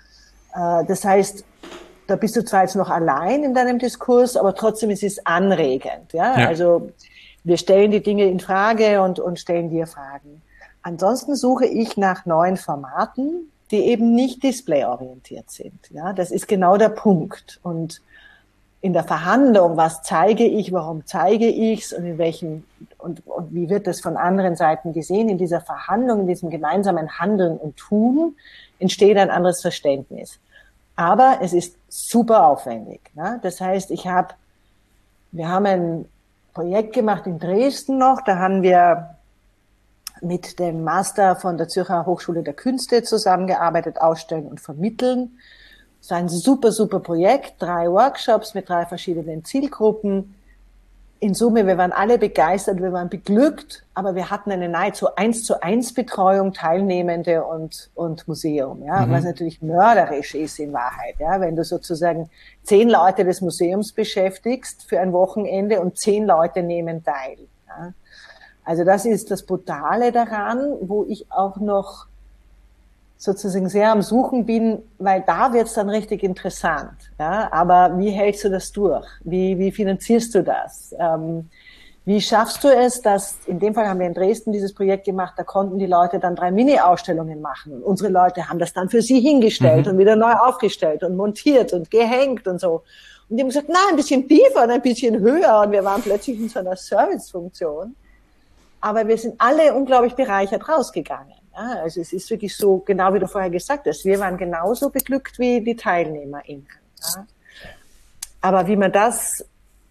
B: Ja. Das heißt, da bist du zwar jetzt noch allein in deinem Diskurs, aber trotzdem ist es anregend. Ja?
A: Ja.
B: Also wir stellen die Dinge in Frage und, und stellen dir Fragen. Ansonsten suche ich nach neuen Formaten, die eben nicht displayorientiert sind. Ja? Das ist genau der Punkt. Und in der Verhandlung, was zeige ich, warum zeige ich es und in welchen und, und wie wird das von anderen Seiten gesehen, in dieser Verhandlung, in diesem gemeinsamen Handeln und Tun entsteht ein anderes Verständnis. Aber es ist super aufwendig. Ne? Das heißt, ich habe, wir haben ein Projekt gemacht in Dresden noch, da haben wir mit dem Master von der Zürcher Hochschule der Künste zusammengearbeitet, ausstellen und vermitteln. Es war ein super, super Projekt, drei Workshops mit drei verschiedenen Zielgruppen. In Summe, wir waren alle begeistert, wir waren beglückt, aber wir hatten eine nahezu eins zu eins Betreuung, Teilnehmende und, und Museum, ja, mhm. was natürlich mörderisch ist in Wahrheit, ja, wenn du sozusagen zehn Leute des Museums beschäftigst für ein Wochenende und zehn Leute nehmen teil, ja. Also das ist das Brutale daran, wo ich auch noch sozusagen sehr am Suchen bin, weil da wird's dann richtig interessant. Ja? Aber wie hältst du das durch? Wie, wie finanzierst du das? Ähm, wie schaffst du es, dass, in dem Fall haben wir in Dresden dieses Projekt gemacht, da konnten die Leute dann drei Mini-Ausstellungen machen. Und unsere Leute haben das dann für sie hingestellt mhm. und wieder neu aufgestellt und montiert und gehängt und so. Und die haben gesagt, nein, ein bisschen tiefer und ein bisschen höher. Und wir waren plötzlich in so einer Servicefunktion. Aber wir sind alle unglaublich bereichert rausgegangen. Ja, also es ist wirklich so, genau wie du vorher gesagt hast, wir waren genauso beglückt wie die TeilnehmerInnen. Ja. Aber wie man das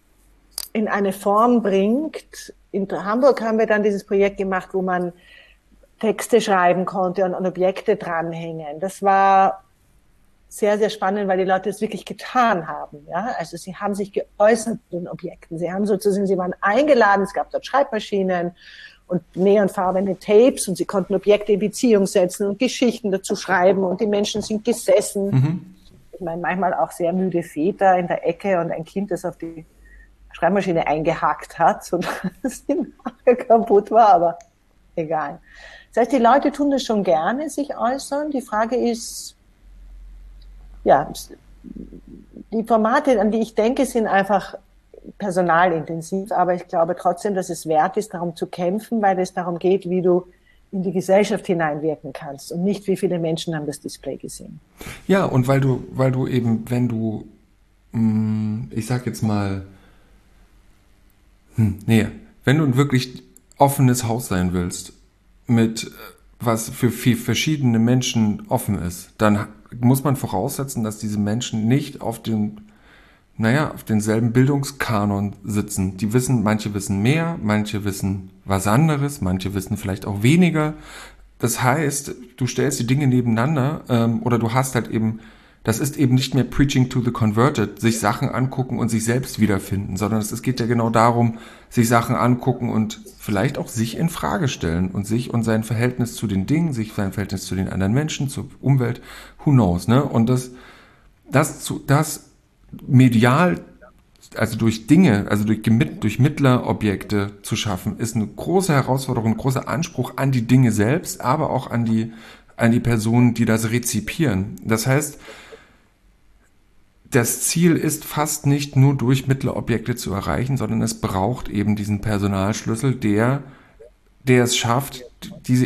B: in eine Form bringt, in Hamburg haben wir dann dieses Projekt gemacht, wo man Texte schreiben konnte und an Objekte dranhängen. Das war sehr, sehr spannend, weil die Leute es wirklich getan haben. Ja, also sie haben sich geäußert zu den Objekten. Sie haben sozusagen, sie waren eingeladen, es gab dort Schreibmaschinen und neonfarbene Tapes und sie konnten Objekte in Beziehung setzen und Geschichten dazu schreiben und die Menschen sind gesessen. Mhm. Ich meine, manchmal auch sehr müde Väter in der Ecke und ein Kind, das auf die Schreibmaschine eingehackt hat, sodass die nachher kaputt war, aber egal. Das heißt, die Leute tun das schon gerne, sich äußern. Die Frage ist, ja, die Formate, an die ich denke, sind einfach personalintensiv, aber ich glaube trotzdem, dass es wert ist, darum zu kämpfen, weil es darum geht, wie du in die Gesellschaft hineinwirken kannst und nicht, wie viele Menschen haben das Display gesehen.
A: Ja, und weil du, weil du eben, wenn du, ich sag jetzt mal, hm, nee, wenn du ein wirklich offenes Haus sein willst, mit was für viel verschiedene Menschen offen ist, dann muss man voraussetzen, dass diese Menschen nicht auf den naja, auf denselben Bildungskanon sitzen. Die wissen, manche wissen mehr, manche wissen was anderes, manche wissen vielleicht auch weniger. Das heißt, du stellst die Dinge nebeneinander ähm, oder du hast halt eben, das ist eben nicht mehr Preaching to the Converted, sich Sachen angucken und sich selbst wiederfinden, sondern es geht ja genau darum, sich Sachen angucken und vielleicht auch sich in Frage stellen und sich und sein Verhältnis zu den Dingen, sich sein Verhältnis zu den anderen Menschen, zur Umwelt, who knows, ne? Und das, das zu, das medial, also durch Dinge, also durch, durch Mittlerobjekte zu schaffen, ist eine große Herausforderung, ein großer Anspruch an die Dinge selbst, aber auch an die, an die Personen, die das rezipieren. Das heißt, das Ziel ist fast nicht nur durch Mittlerobjekte zu erreichen, sondern es braucht eben diesen Personalschlüssel, der, der es schafft, diese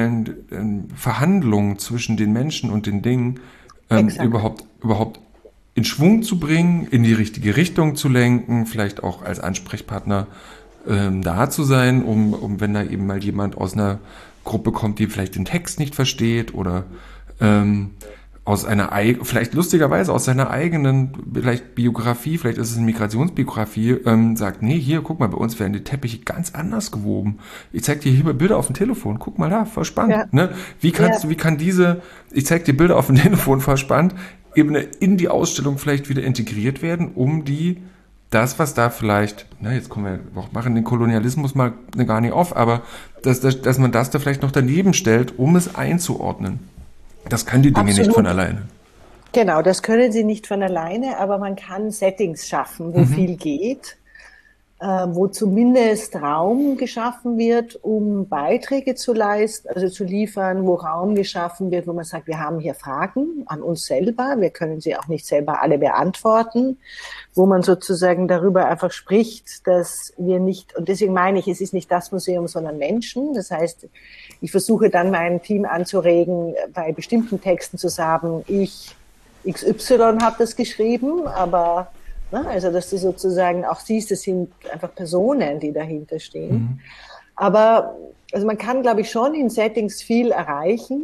A: individuellen Verhandlungen zwischen den Menschen und den Dingen ähm, überhaupt, überhaupt in Schwung zu bringen, in die richtige Richtung zu lenken, vielleicht auch als Ansprechpartner ähm, da zu sein, um, um wenn da eben mal jemand aus einer Gruppe kommt, die vielleicht den Text nicht versteht oder ähm, aus einer, vielleicht lustigerweise aus seiner eigenen, vielleicht Biografie, vielleicht ist es eine Migrationsbiografie, ähm, sagt, nee, hier, guck mal, bei uns werden die Teppiche ganz anders gewoben. Ich zeig dir hier mal Bilder auf dem Telefon, guck mal da, voll spannend. Ja. Ne? Wie kannst ja. du, wie kann diese, ich zeig dir Bilder auf dem Telefon, voll spannend, eben in die Ausstellung vielleicht wieder integriert werden, um die, das, was da vielleicht, na, jetzt kommen wir, auch machen den Kolonialismus mal gar nicht auf, aber dass, dass, dass man das da vielleicht noch daneben stellt, um es einzuordnen. Das können die Dinge Absolut. Nicht von alleine.
B: Genau, das können sie nicht von alleine, aber man kann Settings schaffen, wo mhm. viel geht, äh, wo zumindest Raum geschaffen wird, um Beiträge zu leisten, also zu liefern, wo Raum geschaffen wird, wo man sagt, wir haben hier Fragen an uns selber, wir können sie auch nicht selber alle beantworten, wo man sozusagen darüber einfach spricht, dass wir nicht, und deswegen meine ich, es ist nicht das Museum, sondern Menschen. Das heißt, ich versuche dann mein Team anzuregen, bei bestimmten Texten zu sagen, ich X Y habe das geschrieben, aber ne, also dass du sozusagen auch siehst, es sind einfach Personen, die dahinter stehen. Mhm. Aber also man kann, glaube ich, schon in Settings viel erreichen.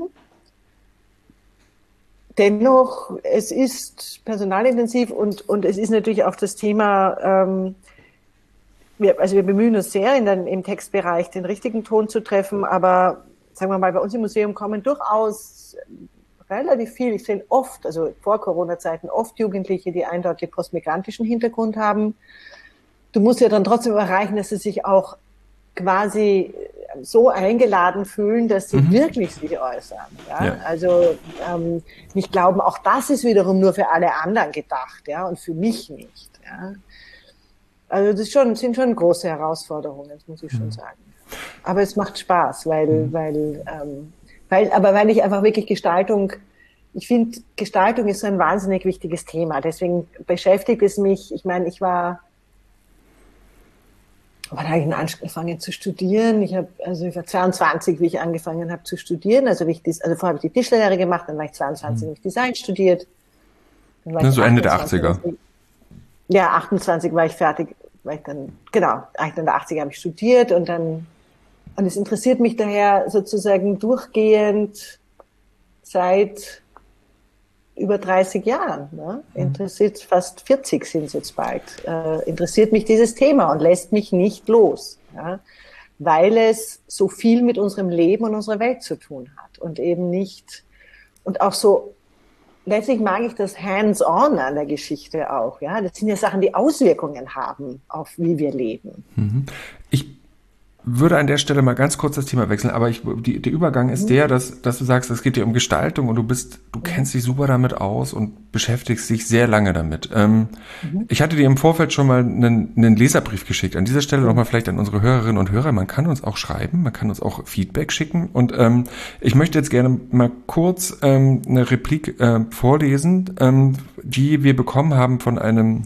B: Dennoch, es ist personalintensiv und und es ist natürlich auch das Thema, ähm, wir, also wir bemühen uns sehr, in den, im Textbereich den richtigen Ton zu treffen, aber sagen wir mal, bei uns im Museum kommen durchaus relativ viel, ich sehe oft, also vor Corona-Zeiten, oft Jugendliche, die eindeutig postmigrantischen Hintergrund haben. Du musst ja dann trotzdem erreichen, dass sie sich auch quasi so eingeladen fühlen, dass sie mhm. wirklich sich äußern. Ja? Ja. Also ähm, nicht glauben, auch das ist wiederum nur für alle anderen gedacht, ja, und für mich nicht. Ja? Also das ist schon, sind schon große Herausforderungen, das muss ich mhm. schon sagen. Aber es macht Spaß, weil, mhm. weil, ähm, weil, aber weil ich einfach wirklich Gestaltung, ich finde, Gestaltung ist so ein wahnsinnig wichtiges Thema. Deswegen beschäftigt es mich. Ich meine, ich war, wann habe ich angefangen zu studieren? Ich habe, also ich war zweiundzwanzig, wie ich angefangen habe zu studieren. Also, wie ich das, also vorher habe ich die Tischlerlehre gemacht, dann war ich zweiundzwanzig, mhm. habe ich Design studiert.
A: Dann war ich so Ende der achtziger.
B: Ja, achtundzwanzig war ich fertig, war ich dann, genau, Ende der achtziger habe ich studiert und dann, und es interessiert mich daher sozusagen durchgehend seit über dreißig Jahren, ne? Interessiert, fast vierzig sind es jetzt bald, äh, interessiert mich dieses Thema und lässt mich nicht los, ja? Weil es so viel mit unserem Leben und unserer Welt zu tun hat und eben nicht, und auch so, letztlich mag ich das hands-on an der Geschichte auch, ja. Das sind ja Sachen, die Auswirkungen haben auf wie wir leben.
A: Ich würde an der Stelle mal ganz kurz das Thema wechseln, aber ich, die, der Übergang ist mhm. der, dass, dass du sagst, es geht dir um Gestaltung und du bist, du mhm. kennst dich super damit aus und beschäftigst dich sehr lange damit. Ähm, mhm. Ich hatte dir im Vorfeld schon mal einen, einen Leserbrief geschickt. An dieser Stelle mhm. nochmal vielleicht an unsere Hörerinnen und Hörer. Man kann uns auch schreiben, man kann uns auch Feedback schicken und ähm, ich möchte jetzt gerne mal kurz ähm, eine Replik äh, vorlesen, ähm, die wir bekommen haben von einem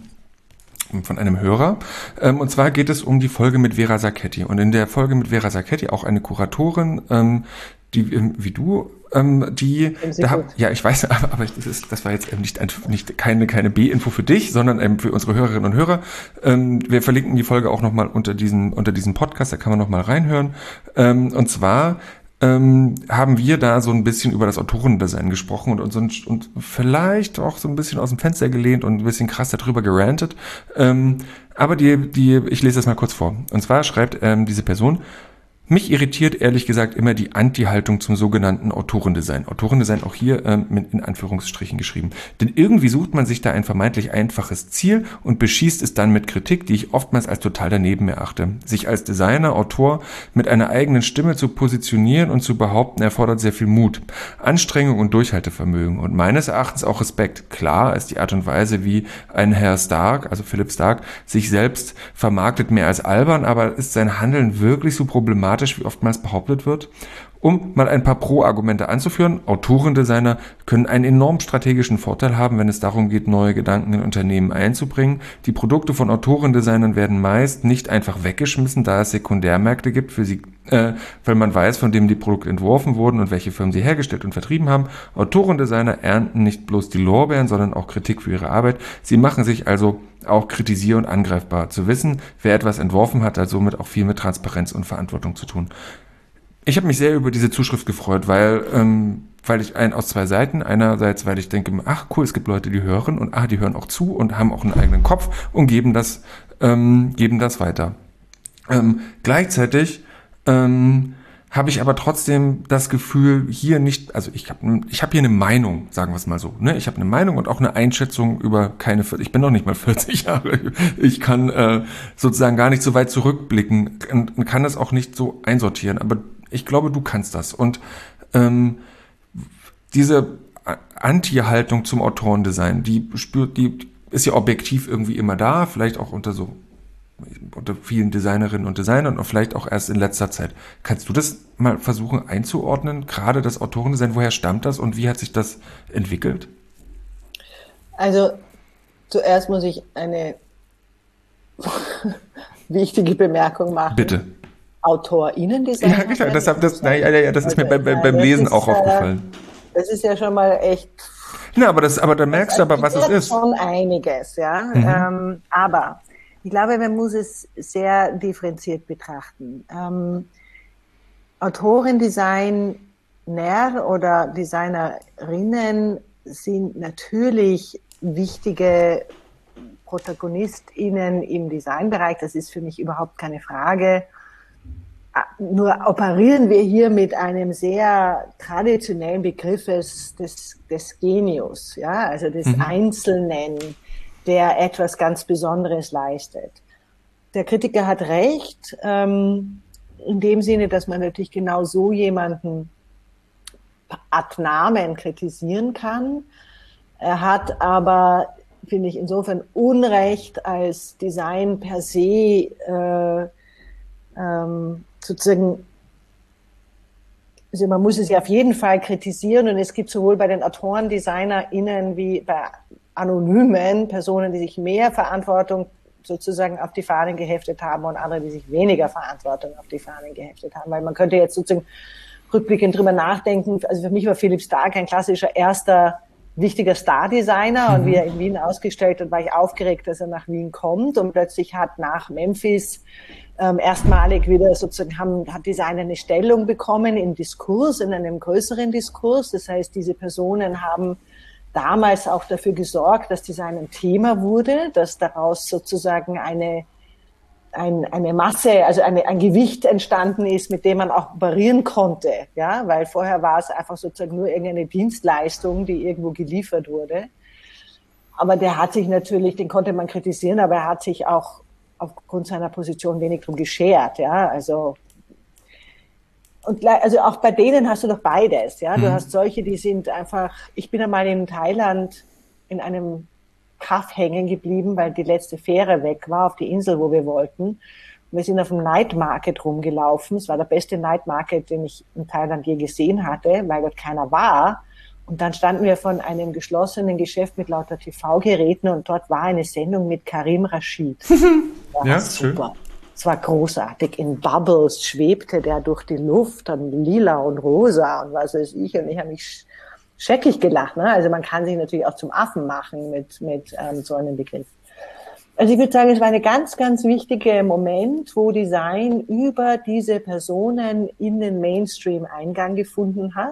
A: von einem Hörer. Und zwar geht es um die Folge mit Vera Sacchetti. Und in der Folge mit Vera Sacchetti, auch eine Kuratorin, die wie du, die, da, ja, ich weiß, aber, aber das, ist, das war jetzt nicht, nicht keine, keine B-Info für dich, sondern für unsere Hörerinnen und Hörer. Wir verlinken die Folge auch nochmal unter diesen, unter diesem Podcast, da kann man nochmal reinhören. Und zwar Ähm, haben wir da so ein bisschen über das Autorendesign gesprochen und, und, und vielleicht auch so ein bisschen aus dem Fenster gelehnt und ein bisschen krass darüber gerantet. Ähm, aber die, die, ich lese das mal kurz vor. Und zwar schreibt ähm, diese Person: Mich irritiert ehrlich gesagt immer die Anti-Haltung zum sogenannten Autorendesign. Autorendesign auch hier ähm, mit in Anführungsstrichen geschrieben. Denn irgendwie sucht man sich da ein vermeintlich einfaches Ziel und beschießt es dann mit Kritik, die ich oftmals als total daneben erachte. Sich als Designer, Autor mit einer eigenen Stimme zu positionieren und zu behaupten, erfordert sehr viel Mut, Anstrengung und Durchhaltevermögen und meines Erachtens auch Respekt. Klar ist die Art und Weise, wie ein Herr Stark, also Philipp Stark, sich selbst vermarktet, mehr als albern, aber ist sein Handeln wirklich so problematisch, wie oftmals behauptet wird? Um mal ein paar Pro-Argumente anzuführen: Autorendesigner können einen enorm strategischen Vorteil haben, wenn es darum geht, neue Gedanken in Unternehmen einzubringen. Die Produkte von Autorendesignern werden meist nicht einfach weggeschmissen, da es Sekundärmärkte gibt, für sie äh, weil man weiß, von dem die Produkte entworfen wurden und welche Firmen sie hergestellt und vertrieben haben. Autoren und Designer ernten nicht bloß die Lorbeeren, sondern auch Kritik für ihre Arbeit. Sie machen sich also auch kritisier- und angreifbar. Zu wissen, wer etwas entworfen hat, hat somit auch viel mit Transparenz und Verantwortung zu tun. Ich habe mich sehr über diese Zuschrift gefreut, weil ähm, weil ich ein aus zwei Seiten, einerseits, weil ich denke, ach cool, es gibt Leute, die hören und ah, die hören auch zu und haben auch einen eigenen Kopf und geben das ähm, geben das weiter. Ähm, gleichzeitig ähm, habe ich aber trotzdem das Gefühl, hier nicht, also ich habe ich hab hier eine Meinung, sagen wir es mal so. Ne? Ich habe eine Meinung und auch eine Einschätzung über keine, ich bin noch nicht mal vierzig Jahre, ich kann äh, sozusagen gar nicht so weit zurückblicken und kann das auch nicht so einsortieren, aber ich glaube, du kannst das. Und ähm, diese Anti-Haltung zum Autorendesign, die spürt, die ist ja objektiv irgendwie immer da, vielleicht auch unter so unter vielen Designerinnen und Designern und vielleicht auch erst in letzter Zeit. Kannst du das mal versuchen einzuordnen, gerade das Autorendesign, woher stammt das und wie hat sich das entwickelt?
B: Also zuerst muss ich eine wichtige Bemerkung machen.
A: Bitte.
B: AutorInnen-Design.
A: Ja, genau, das, das, nein, ja, ja, das ist also, mir beim, beim Lesen ist, auch aufgefallen.
B: Das ist ja schon mal echt.
A: Na, aber das, aber da merkst du aber, was es ist.
B: Schon einiges, ja. Mhm. Ähm, aber ich glaube, man muss es sehr differenziert betrachten. Ähm, Autorendesigner oder Designerinnen sind natürlich wichtige ProtagonistInnen im Designbereich. Das ist für mich überhaupt keine Frage. Nur operieren wir hier mit einem sehr traditionellen Begriff des, des, des Genius, ja, also des mhm. Einzelnen, der etwas ganz Besonderes leistet. Der Kritiker hat recht, ähm, in dem Sinne, dass man natürlich genau so jemanden ad namen kritisieren kann. Er hat aber, finde ich, insofern Unrecht, als Design per se äh, ähm, sozusagen, also man muss es ja auf jeden Fall kritisieren und es gibt sowohl bei den Autoren, DesignerInnen wie bei anonymen Personen, die sich mehr Verantwortung sozusagen auf die Fahnen geheftet haben und andere, die sich weniger Verantwortung auf die Fahnen geheftet haben, weil man könnte jetzt sozusagen rückblickend drüber nachdenken, also für mich war Philipp Starck ein klassischer erster wichtiger Star-Designer mhm. und wie er in Wien ausgestellt hat, war ich aufgeregt, dass er nach Wien kommt und plötzlich hat nach Memphis ähm, erstmalig wieder sozusagen haben, hat Designer eine Stellung bekommen im Diskurs, in einem größeren Diskurs. Das heißt, diese Personen haben damals auch dafür gesorgt, dass Design ein Thema wurde, dass daraus sozusagen eine ein, eine Masse, also eine, ein Gewicht entstanden ist, mit dem man auch operieren konnte, ja, weil vorher war es einfach sozusagen nur irgendeine Dienstleistung, die irgendwo geliefert wurde. Aber der hat sich natürlich, den konnte man kritisieren, aber er hat sich auch aufgrund seiner Position wenig drum geschert, ja, also und also auch bei denen hast du doch beides, ja, du mhm. hast solche, die sind einfach, ich bin einmal in Thailand in einem Kaff hängen geblieben, weil die letzte Fähre weg war auf die Insel, wo wir wollten. Und wir sind auf dem Night Market rumgelaufen. Es war der beste Night Market, den ich in Thailand je gesehen hatte, weil dort keiner war. Und dann standen wir von einem geschlossenen Geschäft mit lauter T V-Geräten und dort war eine Sendung mit Karim Rashid.
A: Ja,
B: super. Es war großartig. In Bubbles schwebte der durch die Luft, dann lila und rosa und was weiß ich. Und ich habe mich scheckig gelacht, ne? Also man kann sich natürlich auch zum Affen machen mit mit ähm, so einem Begriff. Also ich würde sagen, es war ein ganz, ganz wichtiger Moment, wo Design über diese Personen in den Mainstream Eingang gefunden hat,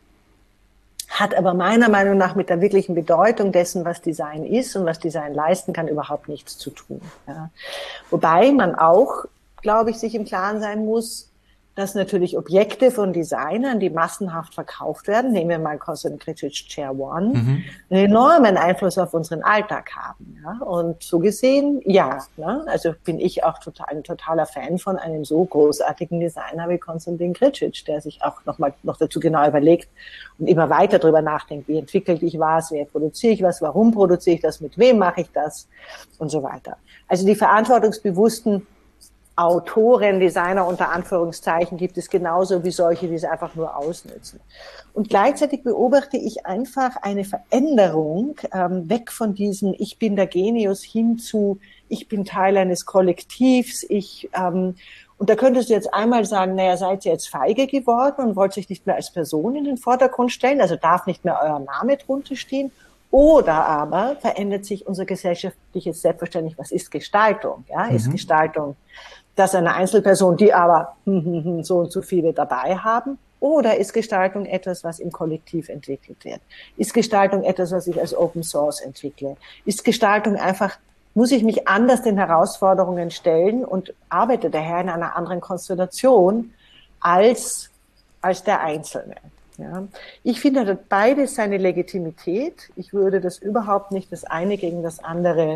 B: hat aber meiner Meinung nach mit der wirklichen Bedeutung dessen, was Design ist und was Design leisten kann, überhaupt nichts zu tun. Ja. Wobei man auch, glaube ich, sich im Klaren sein muss, dass natürlich Objekte von Designern, die massenhaft verkauft werden, nehmen wir mal Konstantin Grcic Chair One, mhm. einen enormen Einfluss auf unseren Alltag haben. Ja? Und so gesehen, ja, ne? Also bin ich auch total, ein totaler Fan von einem so großartigen Designer wie Konstantin Grcic, der sich auch noch mal noch dazu genau überlegt und immer weiter darüber nachdenkt, wie entwickle ich was, wie produziere ich was, warum produziere ich das, mit wem mache ich das und so weiter. Also die verantwortungsbewussten Autoren, Designer unter Anführungszeichen gibt es genauso wie solche, die es einfach nur ausnutzen. Und gleichzeitig beobachte ich einfach eine Veränderung ähm, weg von diesem Ich bin der Genius hin zu Ich bin Teil eines Kollektivs. Ich ähm, und da könntest du jetzt einmal sagen, naja, seid ihr jetzt feige geworden und wollt euch nicht mehr als Person in den Vordergrund stellen, also darf nicht mehr euer Name drunter stehen. Oder aber verändert sich unser gesellschaftliches Selbstverständnis. Was ist Gestaltung? Ja, mhm. Ist Gestaltung, dass eine Einzelperson, die aber so und so viele dabei haben, oder ist Gestaltung etwas, was im Kollektiv entwickelt wird? Ist Gestaltung etwas, was ich als Open Source entwickle? Ist Gestaltung einfach, muss ich mich anders den Herausforderungen stellen und arbeite daher in einer anderen Konstellation als, als der Einzelne? Ja. Ich finde, hat beides seine Legitimität. Ich würde das überhaupt nicht das eine gegen das andere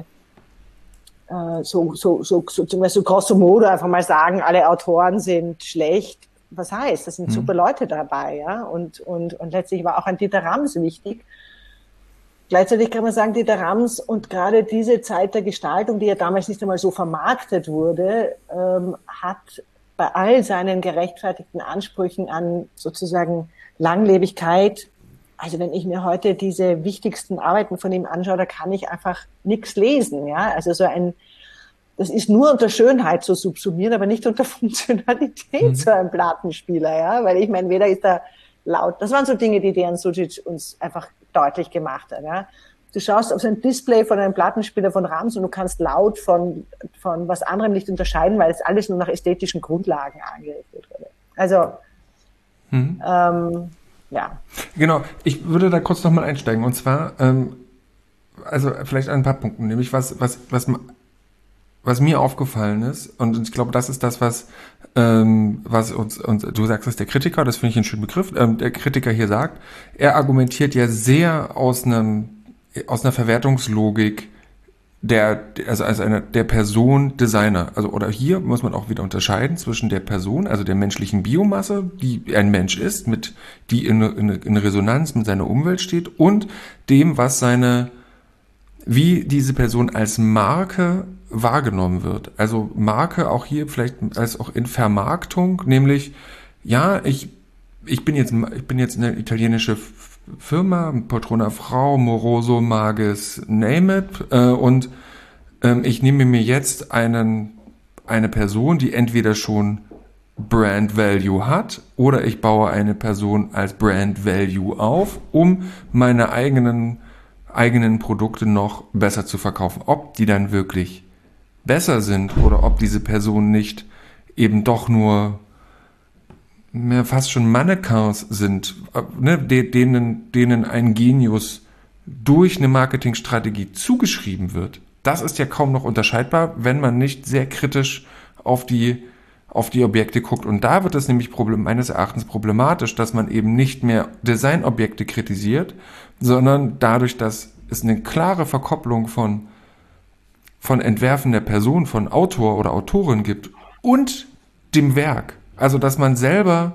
B: äh, so, so, so, so, so, so grosso modo einfach mal sagen, alle Autoren sind schlecht. Was heißt? Das sind mhm. super Leute dabei, ja. Und, und, und letztlich war auch ein Dieter Rams wichtig. Gleichzeitig kann man sagen, Dieter Rams und gerade diese Zeit der Gestaltung, die ja damals nicht einmal so vermarktet wurde, ähm, hat bei all seinen gerechtfertigten Ansprüchen an sozusagen Langlebigkeit, also wenn ich mir heute diese wichtigsten Arbeiten von ihm anschaue, da kann ich einfach nichts lesen, ja. Also so ein, das ist nur unter Schönheit zu subsumieren, aber nicht unter Funktionalität, mhm. so ein Plattenspieler, ja. Weil ich meine, weder ist er laut, das waren so Dinge, die Dejan Šušić uns einfach deutlich gemacht hat, ja. Du schaust auf so ein Display von einem Plattenspieler von Rams und du kannst laut von, von was anderem nicht unterscheiden, weil es alles nur nach ästhetischen Grundlagen angerichtet wurde. Also, Mhm. Ähm, ja.
A: Genau, ich würde da kurz nochmal einsteigen. Und zwar, ähm, also vielleicht an ein paar Punkten, nämlich was, was, was, was mir aufgefallen ist, und ich glaube, das ist das, was, ähm, was uns, uns, du sagst es, der Kritiker, das finde ich einen schönen Begriff, ähm, der Kritiker hier sagt, er argumentiert ja sehr aus einem, aus einer Verwertungslogik der, also als einer der Person Designer, also oder hier muss man auch wieder unterscheiden zwischen der Person, also der menschlichen Biomasse, die ein Mensch ist, mit die in, in, in Resonanz mit seiner Umwelt steht, und dem, was seine, wie diese Person als Marke wahrgenommen wird. Also Marke auch hier vielleicht als auch in Vermarktung, nämlich ja, ich ich bin jetzt ich bin jetzt eine italienische Firma, Poltrona Frau, Moroso, Magis, name it, äh, und ähm, ich nehme mir jetzt einen, eine Person, die entweder schon Brand Value hat, oder ich baue eine Person als Brand Value auf, um meine eigenen, eigenen Produkte noch besser zu verkaufen. Ob die dann wirklich besser sind oder ob diese Personen nicht eben doch nur mehr fast schon Mannequins sind, ne, denen, denen ein Genius durch eine Marketingstrategie zugeschrieben wird. Das ist ja kaum noch unterscheidbar, wenn man nicht sehr kritisch auf die, auf die Objekte guckt. Und da wird es nämlich Problem, meines Erachtens problematisch, dass man eben nicht mehr Designobjekte kritisiert, sondern dadurch, dass es eine klare Verkopplung von, von Entwerfen der Person, von Autor oder Autorin gibt und dem Werk. Also, dass man selber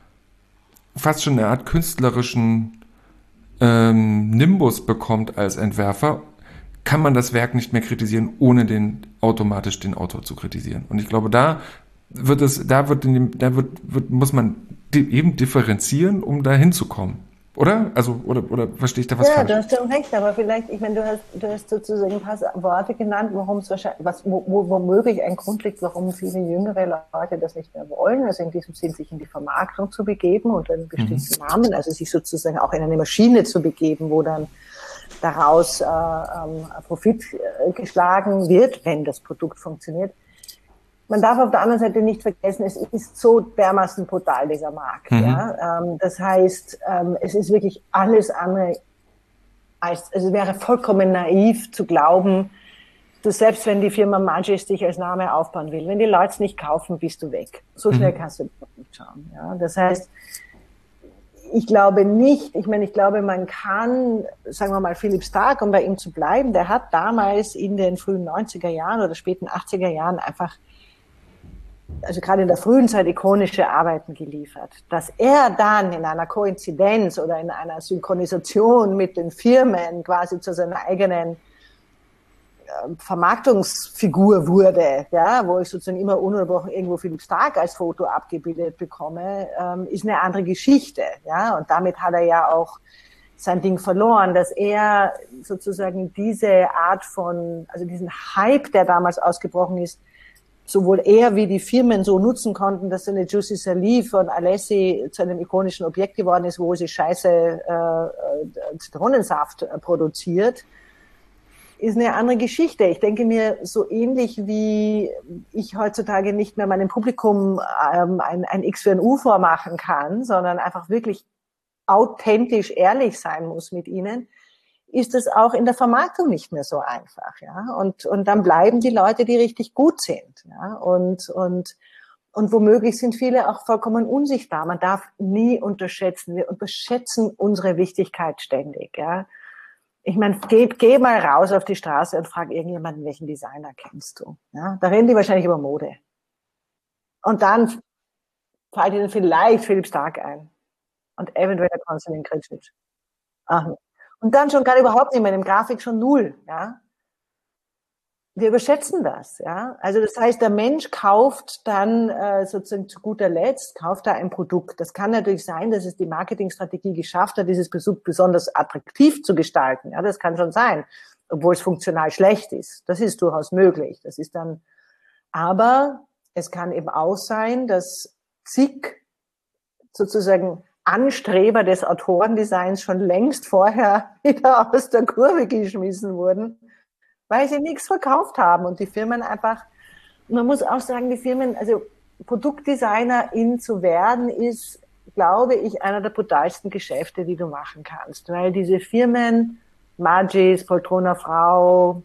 A: fast schon eine Art künstlerischen ähm, Nimbus bekommt als Entwerfer, kann man das Werk nicht mehr kritisieren, ohne den automatisch den Autor zu kritisieren. Und ich glaube, da wird es, da wird, in dem, da wird, wird muss man di- eben differenzieren, um da hinzukommen. Oder? Also, oder, oder verstehe ich da was
B: ja,
A: falsch?
B: Ja, du hast schon recht, aber vielleicht, ich meine, du hast, du hast sozusagen ein paar Worte genannt, warum es wahrscheinlich, was, wo, wo, womöglich ein Grund liegt, warum viele jüngere Leute das nicht mehr wollen, also in diesem Sinn sich in die Vermarktung zu begeben und einen bestimmten mhm. Namen, also sich sozusagen auch in eine Maschine zu begeben, wo dann daraus äh, ähm, Profit äh, geschlagen wird, wenn das Produkt funktioniert. Man darf auf der anderen Seite nicht vergessen, es ist so dermaßen brutal, dieser Markt. Mhm. Ja? Ähm, das heißt, ähm, es ist wirklich alles andere als, also es wäre vollkommen naiv zu glauben, dass selbst wenn die Firma Magis dich als Name aufbauen will, wenn die Leute es nicht kaufen, bist du weg. So schnell mhm. kannst du nicht schauen. Ja? Das heißt, ich glaube nicht, ich meine, ich glaube, man kann, sagen wir mal, Philipp Stark, um bei ihm zu bleiben, der hat damals in den frühen neunziger Jahren oder späten achtziger Jahren einfach, also gerade in der frühen Zeit, ikonische Arbeiten geliefert. Dass er dann in einer Koinzidenz oder in einer Synchronisation mit den Firmen quasi zu seiner eigenen Vermarktungsfigur wurde, ja, wo ich sozusagen immer ununterbrochen irgendwo Philipp Stark als Foto abgebildet bekomme, ähm, ist eine andere Geschichte, ja, und damit hat er ja auch sein Ding verloren, dass er sozusagen diese Art von, also diesen Hype, der damals ausgebrochen ist, sowohl er wie die Firmen so nutzen konnten, dass eine Juicy Salif von Alessi zu einem ikonischen Objekt geworden ist, wo sie scheiße äh, Zitronensaft äh, produziert, ist eine andere Geschichte. Ich denke mir, so ähnlich wie ich heutzutage nicht mehr meinem Publikum ähm, ein, ein X für ein U vormachen kann, sondern einfach wirklich authentisch ehrlich sein muss mit ihnen, ist es auch in der Vermarktung nicht mehr so einfach, ja. Und, und dann bleiben die Leute, die richtig gut sind, ja. Und, und, und womöglich sind viele auch vollkommen unsichtbar. Man darf nie unterschätzen. Wir unterschätzen unsere Wichtigkeit ständig, ja. Ich meine, geh, geh mal raus auf die Straße und frag irgendjemanden, welchen Designer kennst du, ja. Da reden die wahrscheinlich über Mode. Und dann fällt ihnen vielleicht Philipp Stark ein. Und eventuell der Konstantin Kritschitsch. Ach, und dann schon gar überhaupt nicht mehr, in dem Grafik schon null, ja. Wir überschätzen das, ja. Also das heißt, der Mensch kauft dann äh, sozusagen zu guter Letzt, kauft da ein Produkt. Das kann natürlich sein, dass es die Marketingstrategie geschafft hat, dieses Produkt besonders attraktiv zu gestalten. Ja, das kann schon sein, obwohl es funktional schlecht ist. Das ist durchaus möglich. Das ist dann, aber es kann eben auch sein, dass zig sozusagen Anstreber des Autorendesigns schon längst vorher wieder aus der Kurve geschmissen wurden, weil sie nichts verkauft haben und die Firmen einfach, man muss auch sagen, die Firmen, also Produktdesignerin zu werden, ist, glaube ich, einer der brutalsten Geschäfte, die du machen kannst, weil diese Firmen, Magis, Poltrona Frau,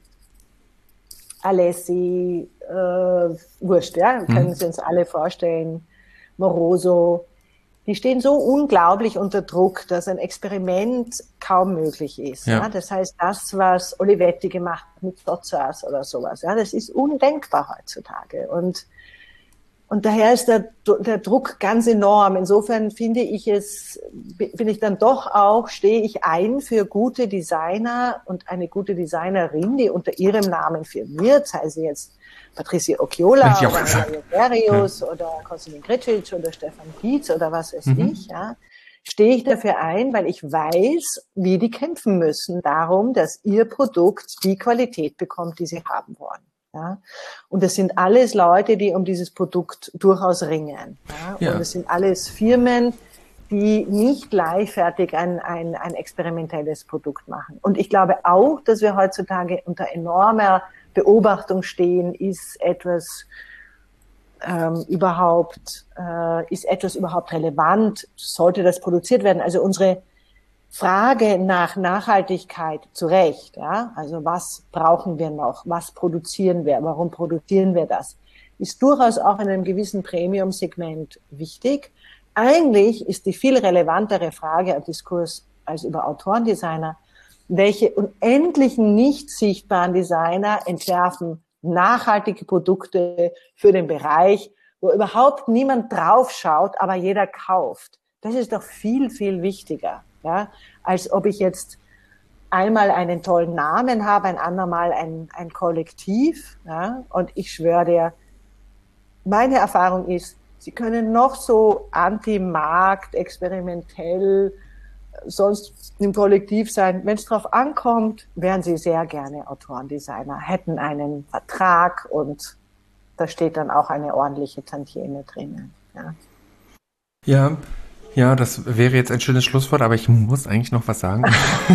B: Alessi, äh, wurscht, ja, mhm. können Sie uns alle vorstellen, Moroso, die stehen so unglaublich unter Druck, dass ein Experiment kaum möglich ist. Ja. Ja? Das heißt, das, was Olivetti gemacht hat mit Sozzas oder sowas, ja, das ist undenkbar heutzutage. Und, und daher ist der, der Druck ganz enorm. Insofern finde ich es, bin ich dann doch auch, stehe ich ein für gute Designer und eine gute Designerin, die unter ihrem Namen firmiert, sei sie jetzt Patricia Occhiola oder Mario Berrios ja. oder Konstantin Kritschitsch oder Stefan Pietz oder was weiß mhm. ich, ja, stehe ich dafür ein, weil ich weiß, wie die kämpfen müssen darum, dass ihr Produkt die Qualität bekommt, die sie haben wollen. Ja. Und das sind alles Leute, die um dieses Produkt durchaus ringen. Ja. Ja. Und es sind alles Firmen, die nicht leichtfertig ein, ein, ein experimentelles Produkt machen. Und ich glaube auch, dass wir heutzutage unter enormer Beobachtung stehen, ist etwas ähm, überhaupt, äh, ist etwas überhaupt relevant? Sollte das produziert werden? Also unsere Frage nach Nachhaltigkeit zu Recht, ja, also was brauchen wir noch? Was produzieren wir? Warum produzieren wir das? Ist durchaus auch in einem gewissen Premium-Segment wichtig. Eigentlich ist die viel relevantere Frage am Diskurs als über Autorendesigner, welche unendlichen nicht sichtbaren Designer entwerfen nachhaltige Produkte für den Bereich, wo überhaupt niemand drauf schaut, aber jeder kauft. Das ist doch viel, viel wichtiger, ja, als ob ich jetzt einmal einen tollen Namen habe, ein andermal ein, ein Kollektiv, ja, und ich schwöre dir, meine Erfahrung ist, sie können noch so anti-Markt, experimentell, sonst im Kollektiv sein. Wenn es drauf ankommt, wären sie sehr gerne Autorendesigner, hätten einen Vertrag und da steht dann auch eine ordentliche Tantieme drin. Ja.
A: ja, ja, das wäre jetzt ein schönes Schlusswort, aber ich muss eigentlich noch was sagen.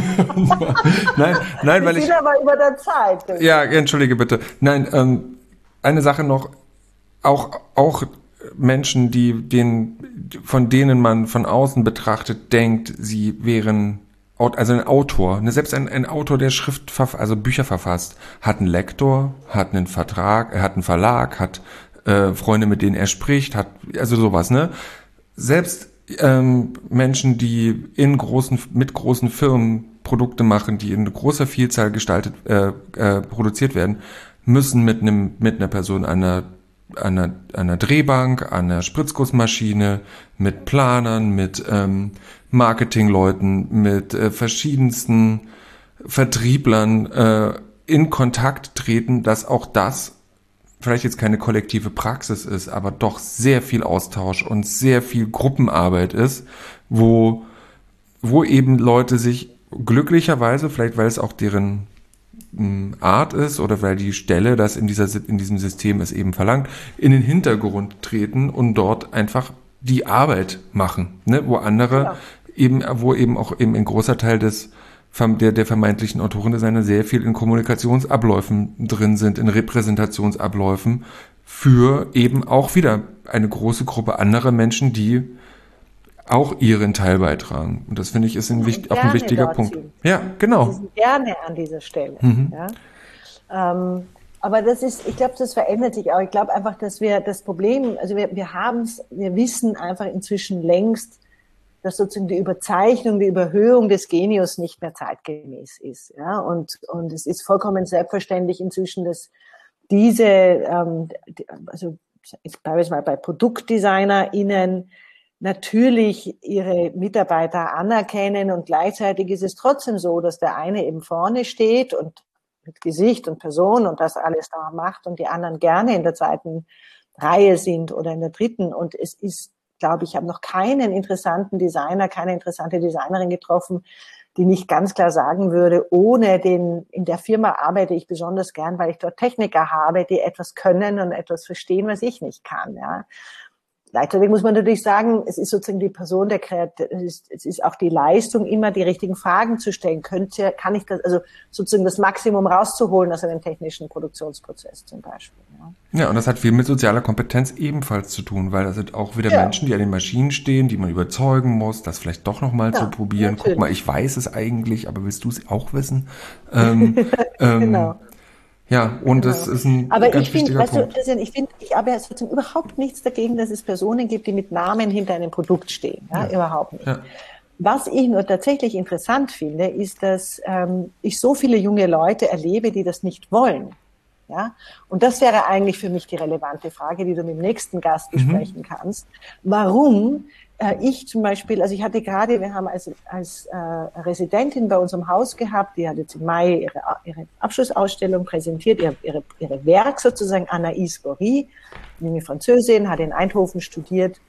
A: nein, nein, weil ich...
B: Ich bin aber über der Zeit.
A: Ja, entschuldige bitte. Nein, ähm, eine Sache noch, auch, auch Menschen, die den, von denen man von außen betrachtet denkt, sie wären, also ein Autor, ne, selbst ein, ein Autor, der Schrift, also Bücher verfasst, hat einen Lektor, hat einen Vertrag, er hat einen Verlag, hat äh, Freunde, mit denen er spricht, hat, also sowas, ne? Selbst ähm, Menschen, die in großen, mit großen Firmen Produkte machen, die in großer Vielzahl gestaltet, äh, äh, produziert werden, müssen mit einem, mit einer Person einer an einer, einer Drehbank, an einer Spritzgussmaschine, mit Planern, mit ähm, Marketingleuten, mit äh, verschiedensten Vertrieblern äh, in Kontakt treten, dass auch das vielleicht jetzt keine kollektive Praxis ist, aber doch sehr viel Austausch und sehr viel Gruppenarbeit ist, wo, wo eben Leute sich glücklicherweise, vielleicht weil es auch deren Art ist oder weil die Stelle das in dieser in diesem System es eben verlangt, in den Hintergrund treten und dort einfach die Arbeit machen, ne? Wo andere ja. eben, wo eben auch eben ein großer Teil des der, der vermeintlichen Autorendesigner sehr viel in Kommunikationsabläufen drin sind, in Repräsentationsabläufen für eben auch wieder eine große Gruppe anderer Menschen, die auch ihren Teil beitragen. Und das finde ich ist ein, wichtig, auch ein wichtiger Punkt. Sind. Ja, genau.
B: Sie sind gerne an dieser Stelle. Mhm. Ja. Ähm, aber das ist, ich glaube, das verändert sich auch. Ich glaube einfach, dass wir das Problem, also wir, wir haben es, wir wissen einfach inzwischen längst, dass sozusagen die Überzeichnung, die Überhöhung des Genius nicht mehr zeitgemäß ist. Ja. Und, und es ist vollkommen selbstverständlich inzwischen, dass diese, ähm, die, also ich bleibe jetzt mal bei ProduktdesignerInnen, natürlich ihre Mitarbeiter anerkennen und gleichzeitig ist es trotzdem so, dass der eine eben vorne steht und mit Gesicht und Person und das alles da macht und die anderen gerne in der zweiten Reihe sind oder in der dritten und es ist, glaube ich, ich habe noch keinen interessanten Designer, keine interessante Designerin getroffen, die nicht ganz klar sagen würde, ohne den, in der Firma arbeite ich besonders gern, weil ich dort Techniker habe, die etwas können und etwas verstehen, was ich nicht kann, ja. Gleichzeitig muss man natürlich sagen, es ist sozusagen die Person der Kreativ, es ist, es ist auch die Leistung, immer die richtigen Fragen zu stellen. Könnte, kann ich das, also sozusagen das Maximum rauszuholen aus einem technischen Produktionsprozess zum Beispiel. Ja,
A: ja und das hat viel mit sozialer Kompetenz ebenfalls zu tun, weil das sind auch wieder ja. Menschen, die an den Maschinen stehen, die man überzeugen muss, das vielleicht doch nochmal ja, zu probieren. Natürlich. Guck mal, ich weiß es eigentlich, aber willst du es auch wissen? Ähm, genau. Ähm, Ja, und genau. das ist ein
B: aber
A: ganz
B: ich find,
A: wichtiger
B: weißt
A: Punkt.
B: Du, ich finde, ich habe ja sozusagen überhaupt nichts dagegen, dass es Personen gibt, die mit Namen hinter einem Produkt stehen. Ja, ja. Überhaupt nicht. Ja. Was ich nur tatsächlich interessant finde, ist, dass ähm, ich so viele junge Leute erlebe, die das nicht wollen. Ja, und das wäre eigentlich für mich die relevante Frage, die du mit dem nächsten Gast besprechen mhm. kannst. Warum äh, ich zum Beispiel, also ich hatte gerade, wir haben als, als äh, Residentin bei unserem Haus gehabt, die hat jetzt im Mai ihre, ihre Abschlussausstellung präsentiert, ihre, ihre, ihre Werk sozusagen, Anaïs Bory, eine Französin, hat in Eindhoven studiert,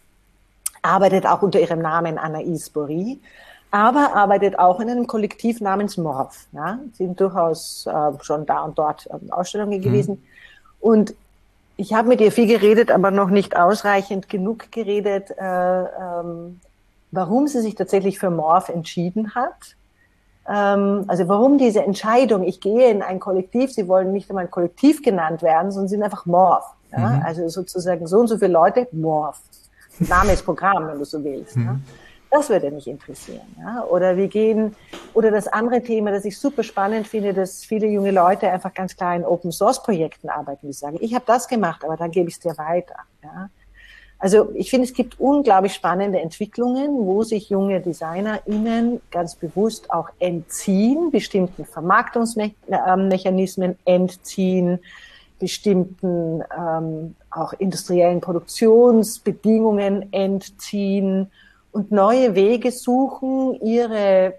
B: arbeitet auch unter ihrem Namen Anaïs Bory, aber arbeitet auch in einem Kollektiv namens Morph. Ja? Sie sind durchaus äh, schon da und dort ähm, Ausstellungen gewesen. Mhm. Und ich habe mit ihr viel geredet, aber noch nicht ausreichend genug geredet, äh, ähm, warum sie sich tatsächlich für Morph entschieden hat. Ähm, also warum diese Entscheidung, ich gehe in ein Kollektiv, sie wollen nicht einmal Kollektiv genannt werden, sondern sind einfach Morph. Ja? Mhm. Also sozusagen so und so viele Leute, Morph. Name ist Programm, wenn du so willst. Mhm. Ja? Das würde mich interessieren. Ja? Oder wir gehen, oder das andere Thema, das ich super spannend finde, dass viele junge Leute einfach ganz klar in Open-Source-Projekten arbeiten, die sagen, ich habe das gemacht, aber dann gebe ich es dir weiter. Ja? Also ich finde, es gibt unglaublich spannende Entwicklungen, wo sich junge DesignerInnen ganz bewusst auch entziehen, bestimmten Vermarktungsmechanismen entziehen, bestimmten ähm, auch industriellen Produktionsbedingungen entziehen, und neue Wege suchen, ihre,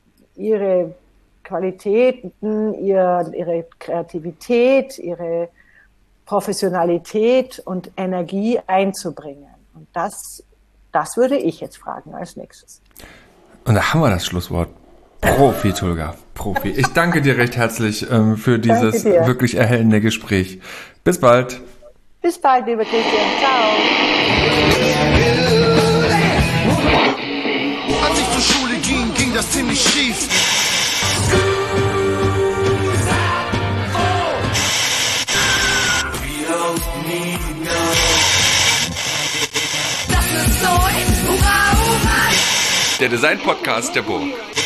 B: ihre Qualitäten, ihre, ihre Kreativität, ihre Professionalität und Energie einzubringen. Und das, das würde ich jetzt fragen als nächstes.
A: Und da haben wir das Schlusswort. Profi, Tulga. Profi. Ich danke dir recht herzlich ähm, für dieses wirklich erhellende Gespräch. Bis bald.
B: Bis bald, lieber Christian. Ciao.
C: Als ich zur Schule ging, ging das ziemlich schief.
A: Der Design-Podcast der Burg.